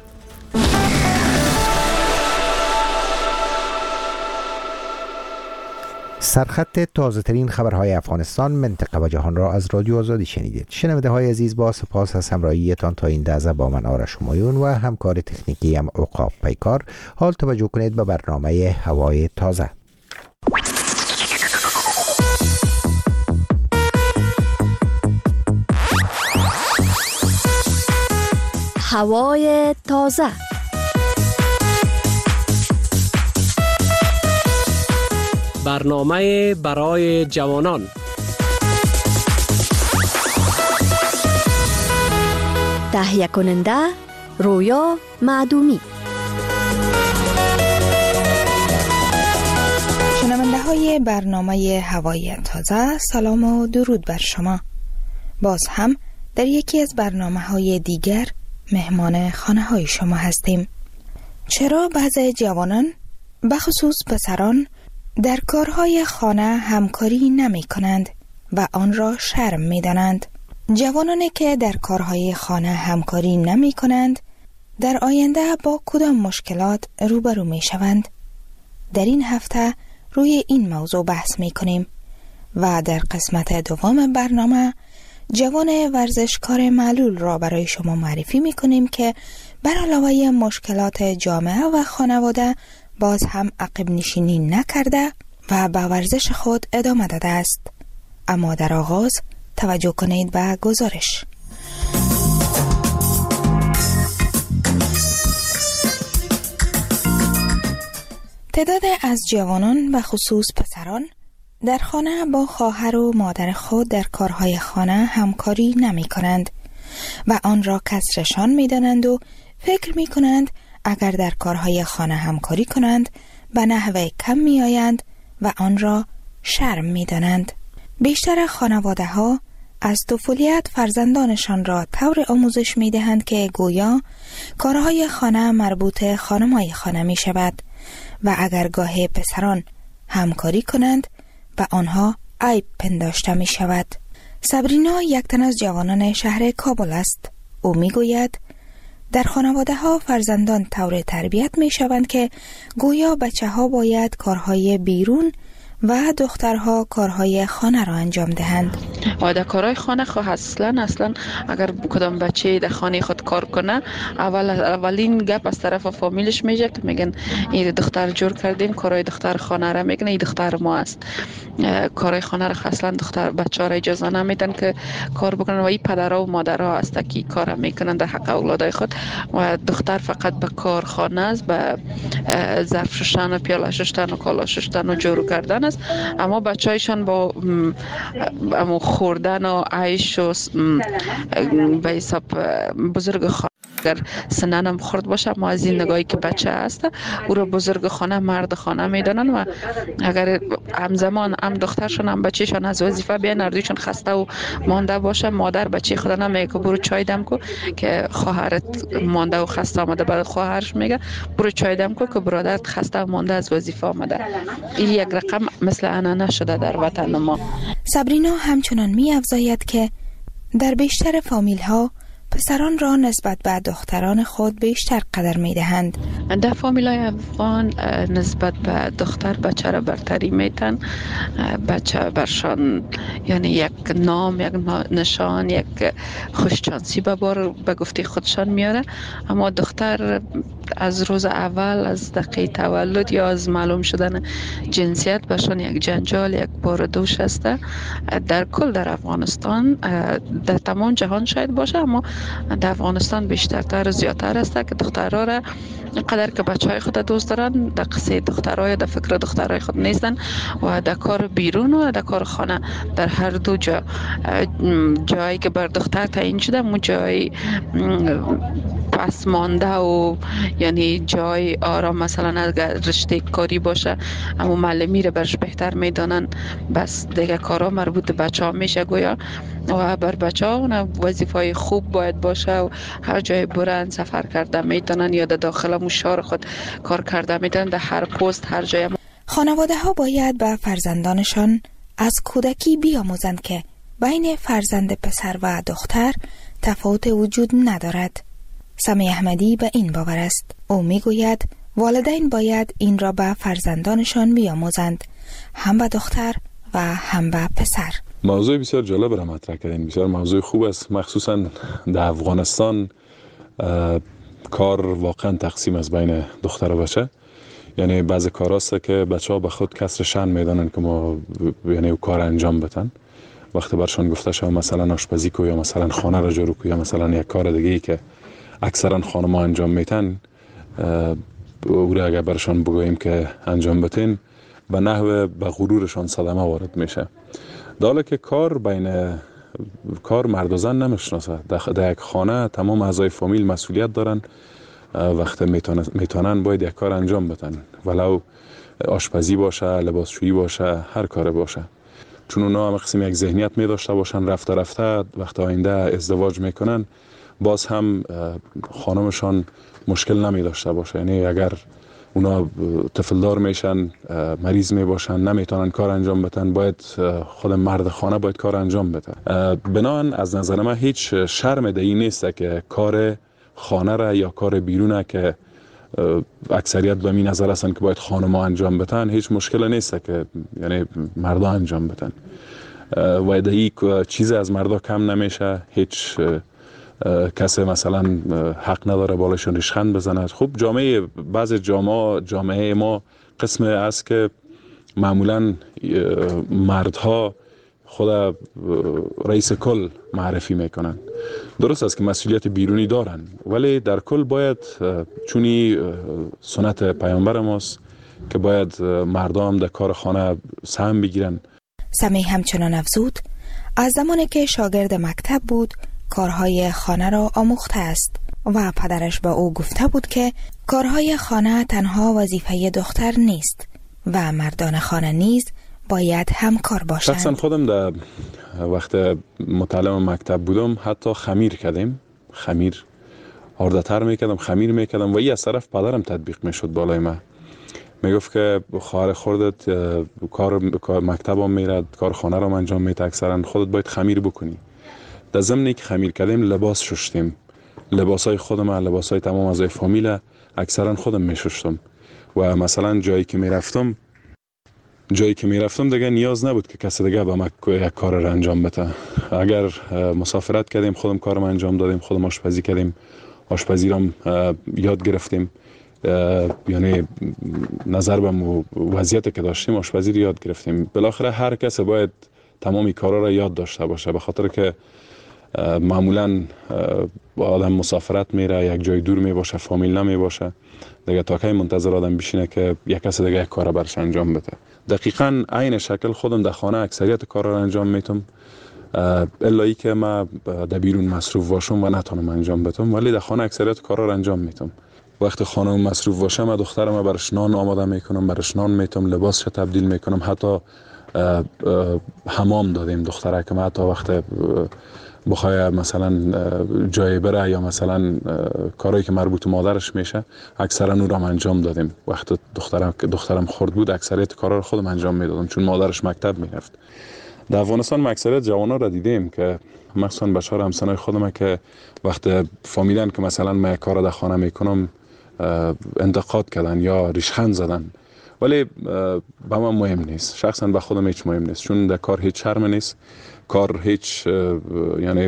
سرخط تازه ترین خبرهای افغانستان، منطقه و جهان را از رادیو آزادی شنیدید. شنونده های عزیز، با سپاس از همراهیتان تا این لحظه با من آرش همایون و همکار تکنیکی ام عقاب پیکار. حال توجه کنید به برنامه هوای تازه. هوای تازه. برنامه برای جوانان. تهیه کننده رویا معدومی. شنونده های برنامه هوای تازه، سلام و درود بر شما. باز هم در یکی از برنامه های دیگر مهمان خانه های شما هستیم. چرا بعضی جوانان بخصوص پسران در کارهای خانه همکاری نمی کنند و آن را شرم می دانند؟ جوانانی که در کارهای خانه همکاری نمی کنند در آینده با کدام مشکلات روبرو می شوند؟ در این هفته روی این موضوع بحث می کنیم و در قسمت دوم برنامه جوان ورزشکار معلول را برای شما معرفی می کنیم که بر علاوه مشکلات جامعه و خانواده باز هم عقب نشینی نکرده و به ورزش خود ادامه داده است. اما در آغاز توجه کنید به گزارش. تعداد از جوانان و خصوص پسران در خانه با خواهر و مادر خود در کارهای خانه همکاری نمی کنند و آن را کسرشان می دانند و فکر می کنند اگر در کارهای خانه همکاری کنند به نحوه کم می آیند و آن را شرم می دانند. بیشتر خانواده ها از طفولیت فرزندانشان را طور آموزش می دهند که گویا کارهای خانه مربوط خانمای خانه می شود و اگر گاه پسران همکاری کنند به آنها عیب پنداشته می شود. صبرینا یک تن از جوانان شهر کابل است. او می گوید در خانواده ها فرزندان طور تربیت می شوند که گویا بچه ها باید کارهای بیرون و دخترها کارهای خانه را انجام دهند. و در کارهای خانه خو اصلا اصلا اگر کدام بچه در خانه خود کار کنه، اول اولین گپ از طرف فامیلش میشه که میگن این دختر جور کردیم، کارهای دختر خانه را میکنه، این دختر ما است. کارهای خانه را اصلا دختر بچه‌ها را اجازه نمیدن که کار بکنن و این پدرها و مادرها است که کار میکنن در حق اولادای خود. و دختر فقط به کارخانه است، به ظرف شستن و پیاله شستن و کالا شستن و جارو کردن است، اما بچه‌هایشان با امو خوردن و عیش و به حساب بزرگ خانه اگر سنن هم خورد باشه، اما از این نگاهی که بچه هست او را بزرگ خانه مرد خانه میدانن و اگر همزمان هم دخترشون هم بچهشون از وظیفه بیان اردویشون خسته و مانده باشه، مادر بچه خدا نمیگه که برو چای دم کو که خواهرت مانده و خسته آمده، بعد خواهرش میگه برو چای دم کو که برادرت خسته و مانده از وظیفه آمده. این یک رقم مثل انانه شده در وطن ما. صبرینا همچنان می افزاید که در بیشتر فامیل ها پسران را نسبت به دختران خود بیشتر قدر می دهند. در فامیلای افغان نسبت به دختر بچه را برتری میتن. بچه برشان یعنی یک نام، یک نشان، یک خوششانسی به بار به گفته خودشان میاره، اما دختر از روز اول، از دقیقه تولد یا از معلوم شدن جنسیت برشان یک جنجال، یک بار دوش است. در کل در افغانستان، در تمام جهان شاید باشه، اما در افغانستان بیشترتر و زیادتر است که دخترها را قدر که بچه های خود دوست دارن، در قصه دخترهای در فکر دخترهای خود نیستن و در کار بیرون و در کار خانه در هر دو جا جایی که بر دختر تعیین شده اون جای پس مانده و یعنی جای آرام، مثلا اگر رشته کاری باشه اما معلمی رو برش بهتر میدانن، بس دیگه کارا مربوط به بچه ها میشه گویا و بر بچه ها اون وظیفه خوب باید باشه و هر جای برن سفر کرده میتونن یا در داخل مشار خود کار کرده میتونن، در هر پست هر جای. خانواده ها باید به فرزندانشان از کودکی بیاموزند که بین فرزند پسر و دختر تفاوت وجود ندارد. سمی احمدی به این باور است. او میگوید والدین باید این را به فرزندانشان بیاموزند، هم به دختر و هم به پسر. موضوع بسیار جالب را مطرح کردین، بسیار موضوع خوب است. مخصوصا در افغانستان کار واقعا تقسیم از بین دختر و بچه، یعنی بعضی کار است که بچه ها به خود کسر شأن میدانن که ما یعنی کار انجام بدن. وقتی برشان گفته شد مثلا آشپزی کو یا مثلا خانه را جارو کو یا مثلا یک کار دیگه ای که اکثرا خانم ها انجام میتن، او را اگر برشان بگوییم که انجام بتین به نحو به غرورشان صدمه وارد میشه. داله که کار بین کار مرد و زن نمیشناسه. در یک خانه تمام اعضای فامیل مسئولیت دارن، وقتی میتونن باید یک کار انجام بدن، ولو آشپزی باشه، لباسشویی باشه، هر کار باشه، چون اونا هم قسم یک ذهنیت می داشته باشن رفته رفته وقت آینده ازدواج میکنن باز هم خانمشان مشکل نمی داشته باشه. یعنی اگر اونا طفلدار میشن، مریض می باشن، نمیتونن کار انجام بدن، باید خود مرد خانه باید کار انجام بده. بنابراین از نظر من هیچ شرم دهی نیست که کار خانه را یا کار بیرونه که اکثریت به می نظر هستن که باید خانم‌ها انجام بدن، هیچ مشکل نیست که یعنی مردا انجام بدن و دهی چیز از مردا کم نمیشه. هیچ کسی مثلا حق نداره بالاشون ریشخند بزنه. خب جامعه بعض جامعه جامعه ما قسم است که معمولا مردها خود رئیس کل معرفی میکنن. درست است که مسئولیت بیرونی دارن، ولی در کل باید چونی سنت پیامبر ماست که باید مردم در کار خانه سهم بگیرن. سمی همچنان افزود از زمانی که شاگرد مکتب بود کارهای خانه را آموخته است و پدرش به او گفته بود که کارهای خانه تنها وظیفه دختر نیست و مردان خانه نیز باید همکار باشند. شخصا خودم در وقت متعلم مکتب بودم حتی خمیر کردیم، خمیر آرده تر میکردم، خمیر میکردم و این از طرف پدرم تطبیق میشد بالای من. میگفت که خواهر خودت کار مکتب هم میرد، کار خانه رو انجام میده، اکثرا خودت باید خمیر بکنی. در ضمن که خمیر کردیم لباس شستیم، لباسای خودم، لباسای تمام اعضای فامیل اکثرا خودم میشستم و مثلا جایی که میرفتم جایی که میرفتم دیگه نیاز نبود که کسی دیگه به من یک کار را انجام بده. اگر مسافرت کردیم خودم کارم انجام دادیم، خودم آشپزی کردیم، آشپزی را یاد گرفتیم، یعنی نظر به وضعیتی که داشتیم آشپزی رو یاد گرفتیم. بالاخره هر کس باید تمامی کارا را یاد داشته باشه، به خاطر که معمولا آدم مسافرت میره، یک جای دور می باشه، فامیل نمی باشه، دیگه تا کی منتظر آدم بشینه که یک کس دیگه یک کار برش انجام بده. دقیقاً عین شکل خودم در خانه اکثریت کارا را انجام میتم، الا ای که ما در بیرون مصروف باشم و نتونم انجام بدم، ولی در خانه اکثریت کارا را انجام میتم. وقتی خانم مصروف باشه من دخترم برش نان آماده میکنم، برش نان میتم، لباسش تبدیل میکنم، حتی حمام دادیم دختره که من حتی وقت بخواه مثلا جای بره یا مثلا کارهایی که مربوط مادرش میشه اکثرا او را انجام دادیم. وقت دخترم دخترم خرد بود اکثریت کارا رو خودم انجام میدادم چون مادرش مکتب میرفت. در افغانستان اکثریت جوانا را دیدیم که مثلا بچه‌ها همسنای خودم که وقت فهمیدن که مثلا من کار در خانه میکنم انتقاد کردن یا ریشخند زدن، ولی به من مهم نیست، شخصا به خودم هیچ مهم نیست، چون در کار هیچ شرم نیست، کار هیچ یعنی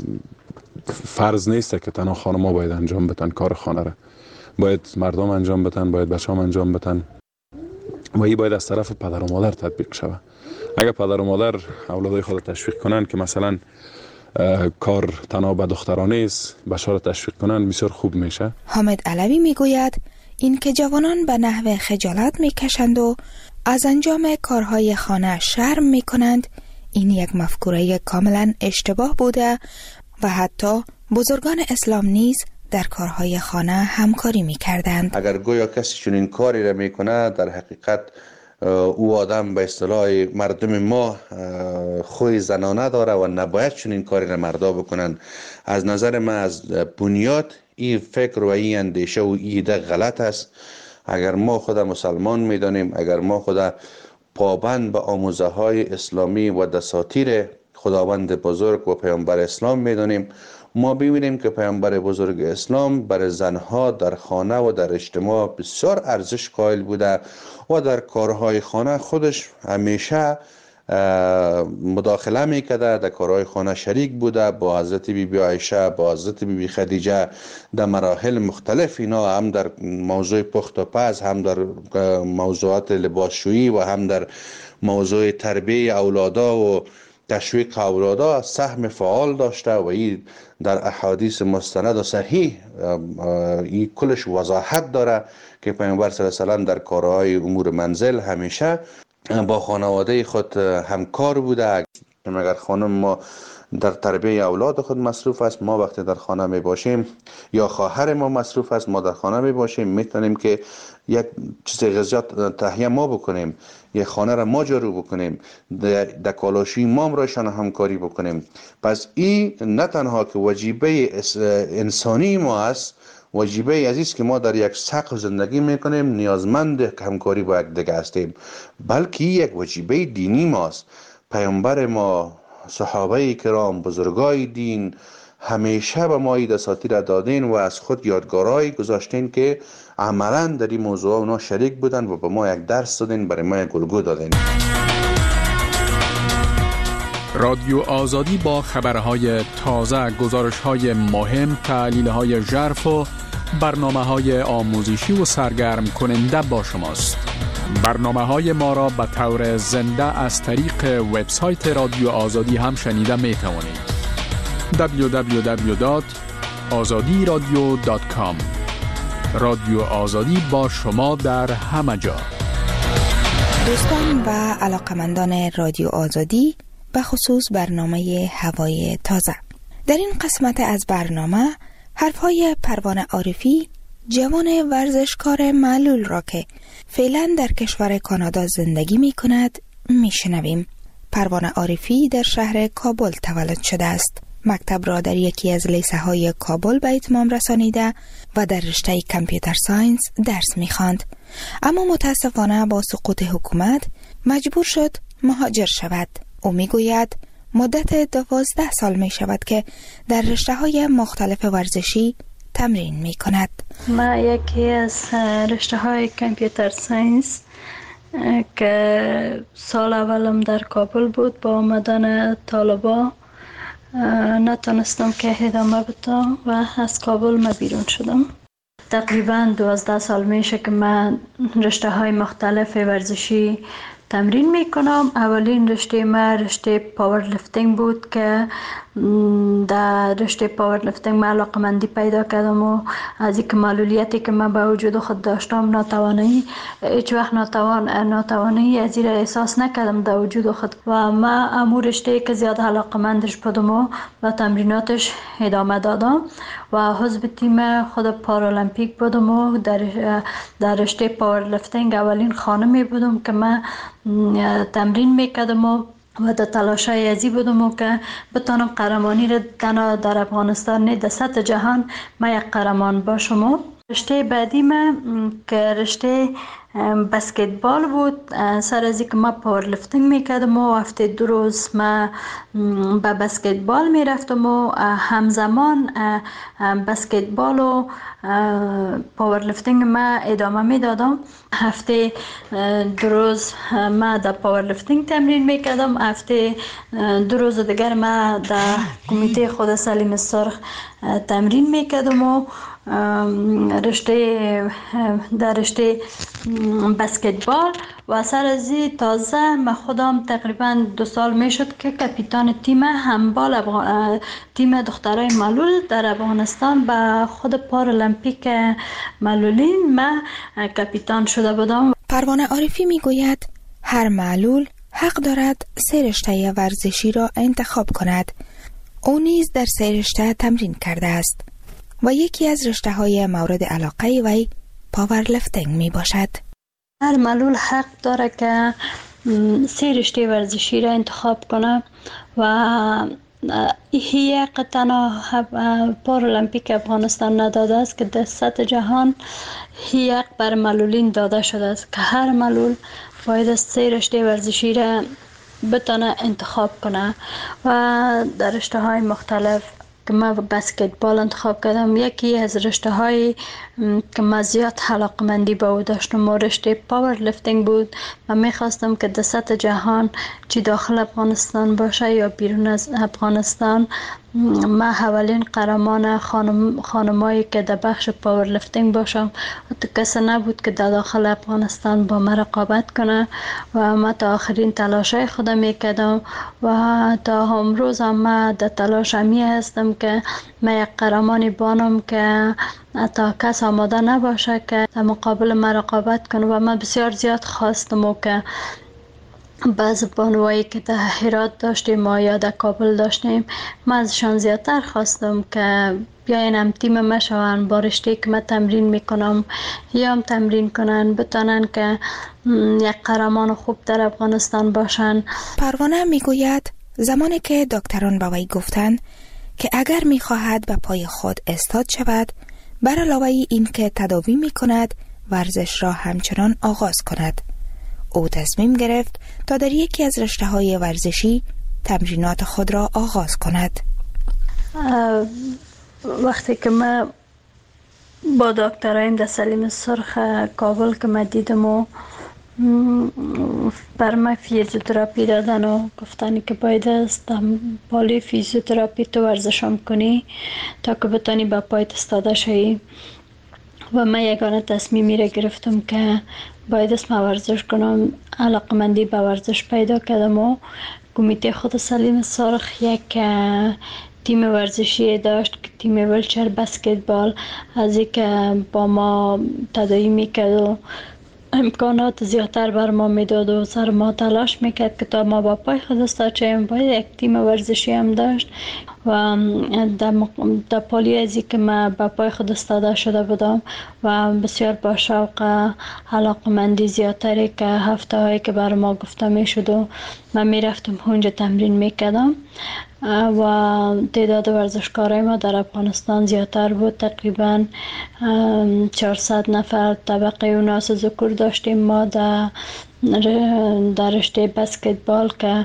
فرض نیست که تنها خانم‌ها باید انجام بدن کار خانه را، باید مردم انجام بدن، باید بچه‌ها انجام بدن و این باید از طرف پدر و مادر تطبیق شود. اگر پدر و مادر اولادای خود تشویق کنن که مثلا کار تنها به دخترانه است، بچه‌ها را تشویق کنن، بسیار خوب میشه. حامد علوی میگوید این که جوانان به نحو خجالت میکشند و از انجام کارهای خانه شرم میکنند، این یک مفکوره کاملا اشتباه بوده و حتی بزرگان اسلام نیز در کارهای خانه همکاری میکردند. اگر گویا کسی چنین کاری را میکنه، در حقیقت او آدم به اصطلاح مردم ما خوی زنانه داره و نباید چنین کاری را مردا بکنن. از نظر من از بنیاد این فکر و این اندیشه و ایده غلط است. اگر ما خود مسلمان میدانیم، اگر ما خود پابند به آموزه های اسلامی و دساتیر خداوند بزرگ و پیامبر اسلام میدانیم، ما ببینیم که پیامبر بزرگ اسلام بر زنها در خانه و در اجتماع بسیار ارزش قائل بوده و در کارهای خانه خودش همیشه مداخله میکرده، در کارهای خانه شریک بوده، با حضرت بی بی عایشه، با حضرت بی بی خدیجه در مراحل مختلف، اینا هم در موضوع پخت و پز، هم در موضوعات لباسشویی و هم در موضوع تربیه اولادا و تشویق اولادا سهم فعال داشته و این در احادیث مستند و صحیح این کلش وضاحت داره که پیامبر صلی الله علیه و آله در کارهای امور منزل همیشه با خانواده خود همکار بوده. اگر خانم ما در تربیه اولاد خود مصروف است، ما وقتی در خانه می باشیم یا خواهر ما مصروف است، ما در خانه می باشیم، میتونیم که یک چیز غذات تهیه ما بکنیم، یک خانه را ما جارو بکنیم، در کالاشوی ما رایشان همکاری بکنیم. پس این نه تنها که وجیبه انسانی ما است، وجیبه عزیز که ما در یک سقف زندگی میکنیم، نیازمند همکاری با یک دیگه هستیم، بلکه یک وجیبه دینی ماست. پیامبر ما، صحابه کرام، بزرگای دین همیشه به ما این دساتیر دادین و از خود یادگارهایی گذاشتین که عملا در این موضوع اونا شریک بودن و به ما یک درس دادین، برای ما یک الگو دادین. رادیو آزادی با خبرهای تازه، گزارش‌های مهم، تحلیل‌های ژرف و برنامه‌های آموزشی و سرگرم کننده با شماست. برنامه‌های ما را به طور زنده از طریق وبسایت رادیو آزادی هم شنیده می‌توانید. دبلیو دبلیو دبلیو دات آزادی رادیو دات کام. رادیو آزادی با شما در همه جا. دوستان و علاقمندان رادیو آزادی، به خصوص برنامه هوای تازه، در این قسمت از برنامه حرفهای پروانه عارفی، جوان ورزشکار معلول را که فعلا در کشور کانادا زندگی می کند می شنویم. پروانه عارفی در شهر کابل تولد شده است. مکتب را در یکی از لیسه های کابل به اتمام رسانیده و در رشته کامپیوتر ساینس درس می خواند. اما متاسفانه با سقوط حکومت مجبور شد مهاجر شود. او می گوید مدت دوازده سال می شود که در رشته های مختلف ورزشی تمرین می کند. ما یکی از رشته های کامپیوتر ساینس که سال اولم در کابل بود. با آمدن طالبا نتونستم که ادامه بدم و از کابل ما بیرون شدم. تقریبا دوازده سال میشه که من رشته های مختلف ورزشی تمرین میکنم. اولین رشته ما رشته پاور لفتینگ بود که در رشته پاور لفتینگ من علاقمندی پیدا کردم و از اینکه معلولیتی که من به وجود خود داشتم، ناتوانی، هیچ وقت ناتوان ناتوانی از این احساس نکردم در وجود خود و من امور رشته که زیاد علاقمندش بودم و با تمریناتش ادامه دادم و حزب تیم خود پارالمپیک بودم و در در رشته پاور لفتینگ اولین خانمی بودم که من تمرین میکردم و و در تلاشای ازی بودم که بتانم قهرمانی را تنها در افغانستان نه در سطح جهان ما یک قهرمان باشم. رشته بعدی ما که رشته بسکتبال بود. سر از اینکه ما پاور لفتینگ میکردم و هفته دو روز ما به بسکتبال میرفتم و همزمان بسکتبال و پاور لفتینگ ما ادامه میدادم. هفته دو روز ما در پاور لفتینگ تمرین میکردم، هفته دو روز دیگر ما در کمیته خود سلیم سرخ تمرین میکردم و رشته در رشته بسکتبال و سر از تازه من خودم تقریبا دو سال میشد که کاپیتان تیم هندبال افغان... تیم دخترای معلول در افغانستان به خود پارالمپیک معلولین من کاپیتان شده بودم. پروانه عارفی میگوید هر معلول حق دارد سه رشته ورزشی را انتخاب کند. او نیز در سه رشته تمرین کرده است و یکی از رشته های مورد علاقه وی پاور لفتینگ می باشد. هر معلول حق داره که سه رشته ورزشی را انتخاب کنه و یک تنها پارالمپیک افغانستان نداده است که در سطح جهان یک بر معلولین داده شده است که هر معلول باید سه رشته ورزشی را بتونه انتخاب کنه و در رشته های مختلف که من بسکتبال انتخاب کردم. یکی از رشته های که من زیاد علاقمندی به او داشتم و رشته پاور لفتینگ بود. من میخواستم که در سطح جهان چی داخل افغانستان باشه یا بیرون از افغانستان من اولین قهرمان خانم خانمایی که در بخش پاور لفتینگ باشم و تو کسی نبود که در داخل افغانستان با من رقابت کنه و من تا آخرین تلاشای خودم میکردم و تا امروز هم من در تلاش همی هستم که من یک قهرمانی بانم که تا کس آماده نباشه که در مقابل من رقابت کنه و من بسیار زیاد خواستم و که بعض بانوایی که در هرات داشتیم ما یا در کابل داشتیم من ازشان زیادتر خواستم که بیاین هم تیم ما شوند با رشته که من تمرین میکنم یا هم تمرین کنن بتانن که یک قهرمان خوب در افغانستان باشن. پروانه میگوید زمانی که دکتران به وی گفتند که اگر میخواهد به پای خود استاد شود بر علاوه این که تداوی میکند ورزش را همچنان آغاز کند. او تصمیم گرفت تا در یکی از رشته‌های ورزشی تمرینات خود را آغاز کند. وقتی که من با دکترایم در سلیم سرخ کابل که من دیدم و بر من فیزیوتراپی دادن و گفتن که باید است پالی فیزیوتراپی تو ورزشم کنی تا که بتانی با پایت استاده شوی و من یگانه تصمیمی را گرفتم که باید است من ورزش کنم. علاقمندی به ورزش پیدا کردم و کمیته خود سلیم سرخ یک تیم ورزشی داشت که تیم ویلچر بسکتبال از اینکه با ما تداعی میکرد و امکانات زیادتر بر ما میداد و سر ما تلاش میکرد که تا ما با پای خود استاد شویم. باید یک تیم ورزشی هم داشت و در, در پالی ازی که من با پای خود استاده شده بودم و بسیار با شوق علاقمندی زیادتری که هفته هایی که بر ما گفته میشد و من میرفتم اونجا تمرین میکردم و تعداد ورزشکارای ما در افغانستان زیادتر بود. تقریبا چهارصد نفر طبقه اوناس ذکور داشتیم ما در در رشته بسکتبال که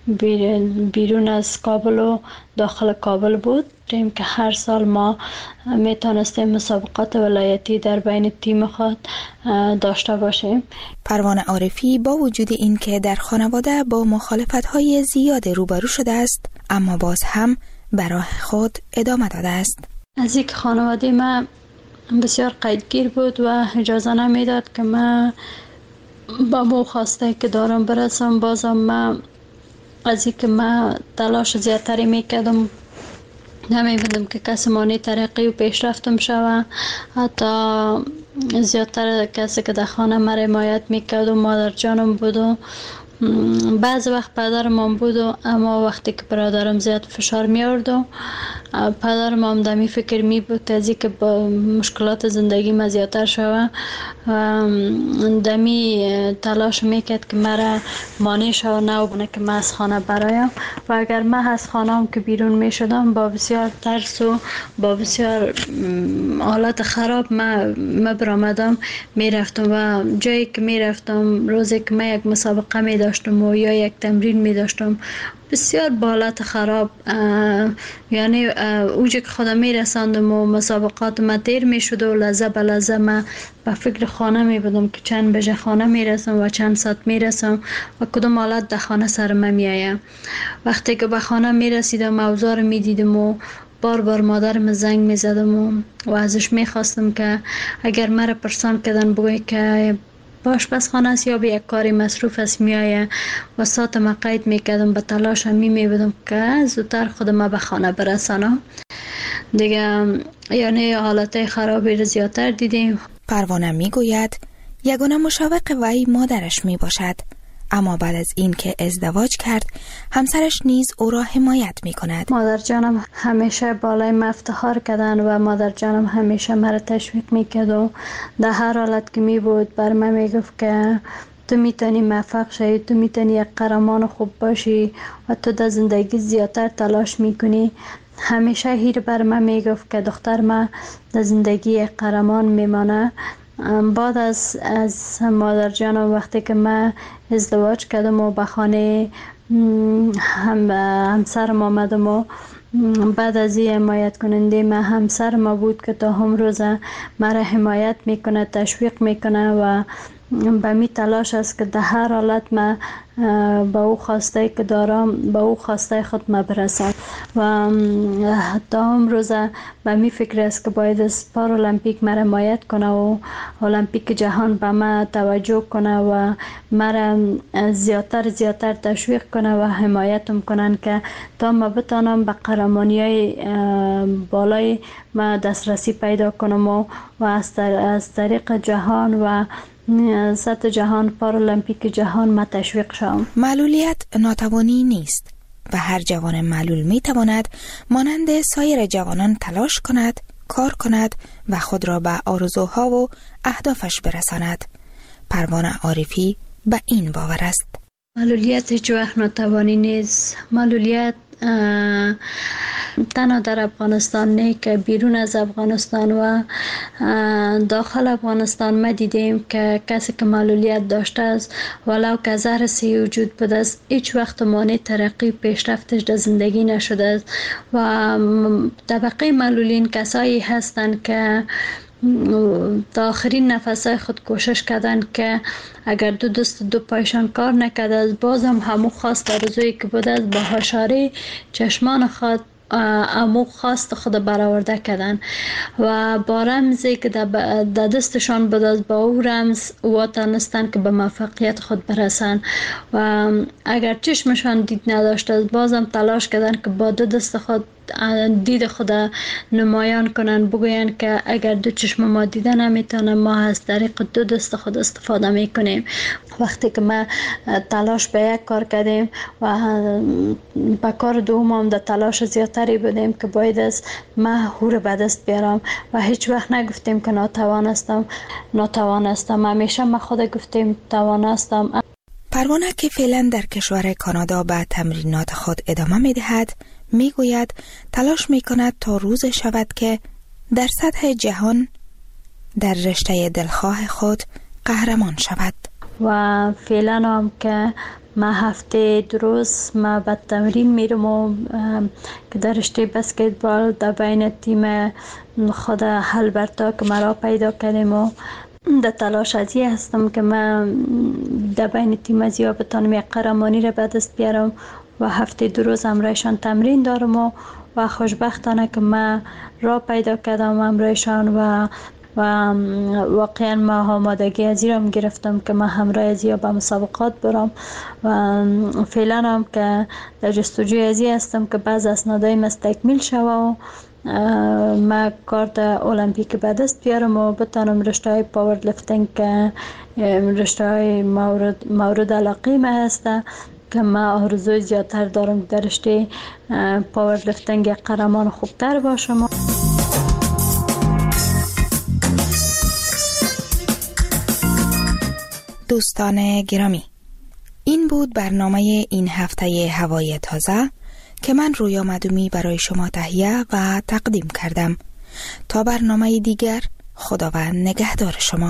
بیرون از کابل و داخل کابل بود. تیم که هر سال ما میتونستیم مسابقات ولایتی در بین تیم خود داشته باشیم. پروانه عارفی با وجود این که در خانواده با مخالفت‌های زیاد روبرو شده است، اما باز هم به راه خود ادامه داده است. از یک خانواده ما بسیار قیدگیر بود و اجازه نمیداد که من با مو خواسته که دارم برسم. بازم من از اینکه من تلاش زیادتری میکردم، نمی‌بینم که کسی مانی ترقی و پیشرفتم شوه. حتی زیادتر کسی که در خانه من حمایت میکرد و مادر جانم بود و بعض وقت پدرم هم بود و اما وقتی که برادرم زیاد فشار میارد و پدرم هم دمی فکر می بود از اینکه با مشکلات زندگی ما زیادتر شوه و دمی تلاش میکرد که مرا مانع شوه نو بونه که من از خانه برایم. و اگر من از خانه هم که بیرون می شدم با بسیار ترس و با بسیار حالت خراب من برآمدم می رفتم و جایی که می رفتم روزی که من یک مسابقه می داشتم و یا یک تمرین می داشتم بسیار بالات خراب، یعنی اوجه که خودم می رساندم و مسابقات ما دیر می شد و لحظه به لحظه ما به فکر خانه می بودم که چند بجه خانه می رسم و چند ساعت می رسم و کدوم حالت در خانه سر من می آیم. وقتی که به خانه می رسیدم اوضاع می دیدم و بار بار مادرم زنگ می زدم و, و ازش می خواستم که اگر مرا پرسان کردن بگوی که باش بس خانه است یا به یک کاری مصروف است می آید و ساعت ما قید می کردم به تلاش می می بودم که زودتر خودم به خانه برسانم دیگه. یعنی حالت خرابی رو زیادتر دیدیم. پروانه می گوید یگانه مشوق وی مادرش می باشد، اما بعد از این که ازدواج کرد همسرش نیز او را حمایت می کند. مادر جانم همیشه بالای من افتخار کردن و مادر جانم همیشه مرا تشویق می کرد و در هر حالت که می بود بر من می گفت که تو میتونی موفق شی، تو میتونی یک قهرمان خوب باشی و تو در زندگی زیادتر تلاش میکنی. همیشه هیر بر من میگفت که دختر من در زندگی یک قهرمان میمانه. بعد از از مادر جانم وقتی که من ازدواج کردم و به خانه هم همسرم آمدم و بعد از این حمایت کننده من همسر ما بود که تا هم روز مرا حمایت میکنه، تشویق میکنه و به می تلاش است که در هر حالت من با او خواسته که دارم با او خواسته خود ما برسم و تا هم روز به می فکر است که باید از پارالمپیک مرا حمایت کنه و المپیک جهان به ما توجه کنه و مرا زیادتر زیادتر تشویق کنه و حمایتم کنن که تا ما بتانم به قهرمانی های بالای ما دسترسی پیدا کنم و, و از طریق جهان و سطح جهان پارالمپیک جهان ما تشویق شوم. معلولیت ناتوانی نیست و هر جوان معلول می تواند مانند سایر جوانان تلاش کند، کار کند و خود را به آرزوها و اهدافش برساند. پروانه عارفی به این باور است. معلولیت هیچ وقت ناتوانی نیست. معلولیت تنها در افغانستان نه که بیرون از افغانستان و داخل افغانستان ما دیدیم که کسی که معلولیت داشته است ولو که زهر سی وجود بوده است هیچ وقت مانع ترقی پیشرفتش در زندگی نشده است و طبقه معلولین کسایی هستند که تا آخرین نفسای خود کوشش کردن که اگر دو دست دو پایشان کار نکرده است بازم همو خواست آرزویی که بوده است با هشاری چشمان خود امو خواست خود برآورده کردن و با رمزی که در دستشان بود از با او رمز واتانستن که به موفقیت خود برسن و اگر چشمشان دید نداشته است بازم تلاش کردن که با دو دست خود دید خود نمایان کنن، بگوین که اگر دو چشم ما دیده نمیتونه ما از طریق دو دست خود استفاده میکنیم. وقتی که ما تلاش به یک کار کردیم و به کار دوم هم در تلاش زیادتری بودیم که باید از ما هور به دست بیارم و هیچ وقت نگفتیم که ناتوان هستم ناتوان هستم همیشه ما خود گفتیم توان هستم. پروانه که فعلا در کشور کانادا به تمرینات خود ادامه می دهد می گوید تلاش می کند تا روز شود که در سطح جهان در رشته دلخواه خود قهرمان شود. و فعلا هم که ما هفته دو روز ما به تمرین میرم و که در رشته بسکتبال در بین تیم خود هلبرتا که مرا پیدا کردیم و در تلاش ازی هستم که من در بین تیم ازی بتانم یک قهرمانی را به دست بیارم و هفته دو روز همراهشان تمرین دارم و و خوشبختانه که من را پیدا کردم همراهشان و و واقعا ما آمادگی ازی را گرفتم که من همراه ازی به مسابقات برم و فعلا هم که در جستجوی ازی هستم که بعض اسنادای مستکمیل شوه و ما کارت المپیک به دست بیارم و بتانم رشته های پاور لفتینگ که رشته های مورد, مورد علاقه ما هسته که ما آرزوی زیادتر دارم در رشته پاور لفتینگ قهرمان خوبتر باشم. دوستان گرامی، این بود برنامه این هفته هوای تازه که من رویا مدومی برای شما تهیه و تقدیم کردم. تا برنامه دیگر، خداوند نگهدار شما.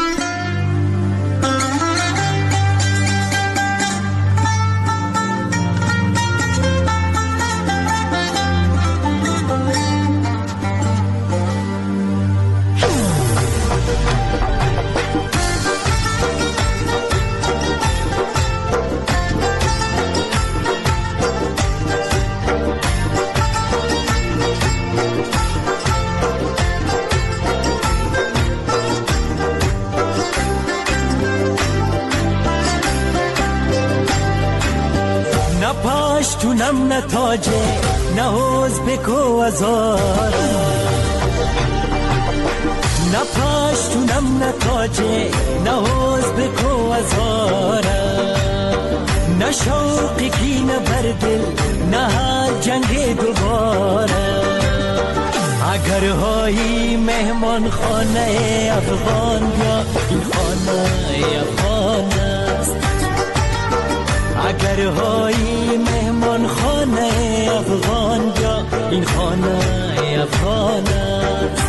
پاشتونم نه تاجه نه حوز بکو ازارم، نه پاشتونم نه تاجه نه حوز بکو ازارم، نه شوقی کی نه بردل نه حال جنگ دوباره. اگر هایی مهمان خانه افغان بیا این خانه افغان است، اگر هایی مهمان خانه افغان بیا این خانه افغان است.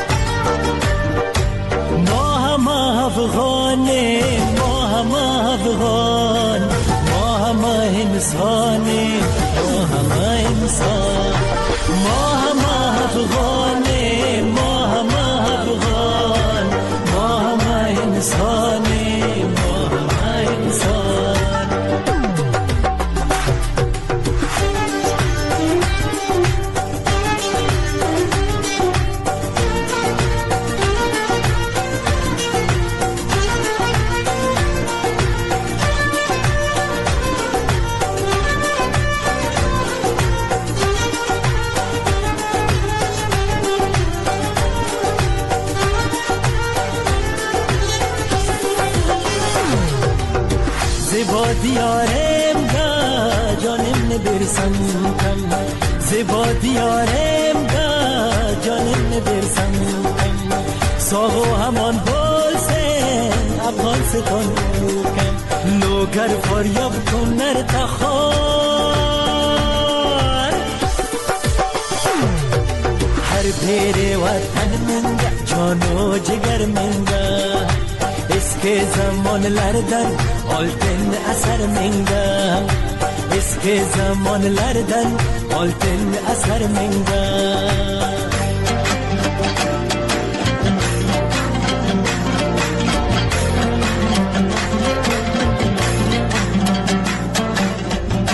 ما هم افغانه ما هم افغان ما هم انسانه ما هم انسان، ما هم افغانه ما هم افغان ما هم انسانه ما هم انسان. زیبا دیارم دا جانم نبرسم کم، زیبا دیارم دا جانم نبرسم کم، ساغو همان بولسن افغان ستان کم، لوگر فاریاب کنر تخار، هر پیر وطن من جانو جگر من اسکه zamanlardan oltin asar menga, eski zamanlardan oltin asar menga.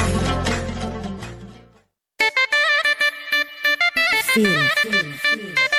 فیلم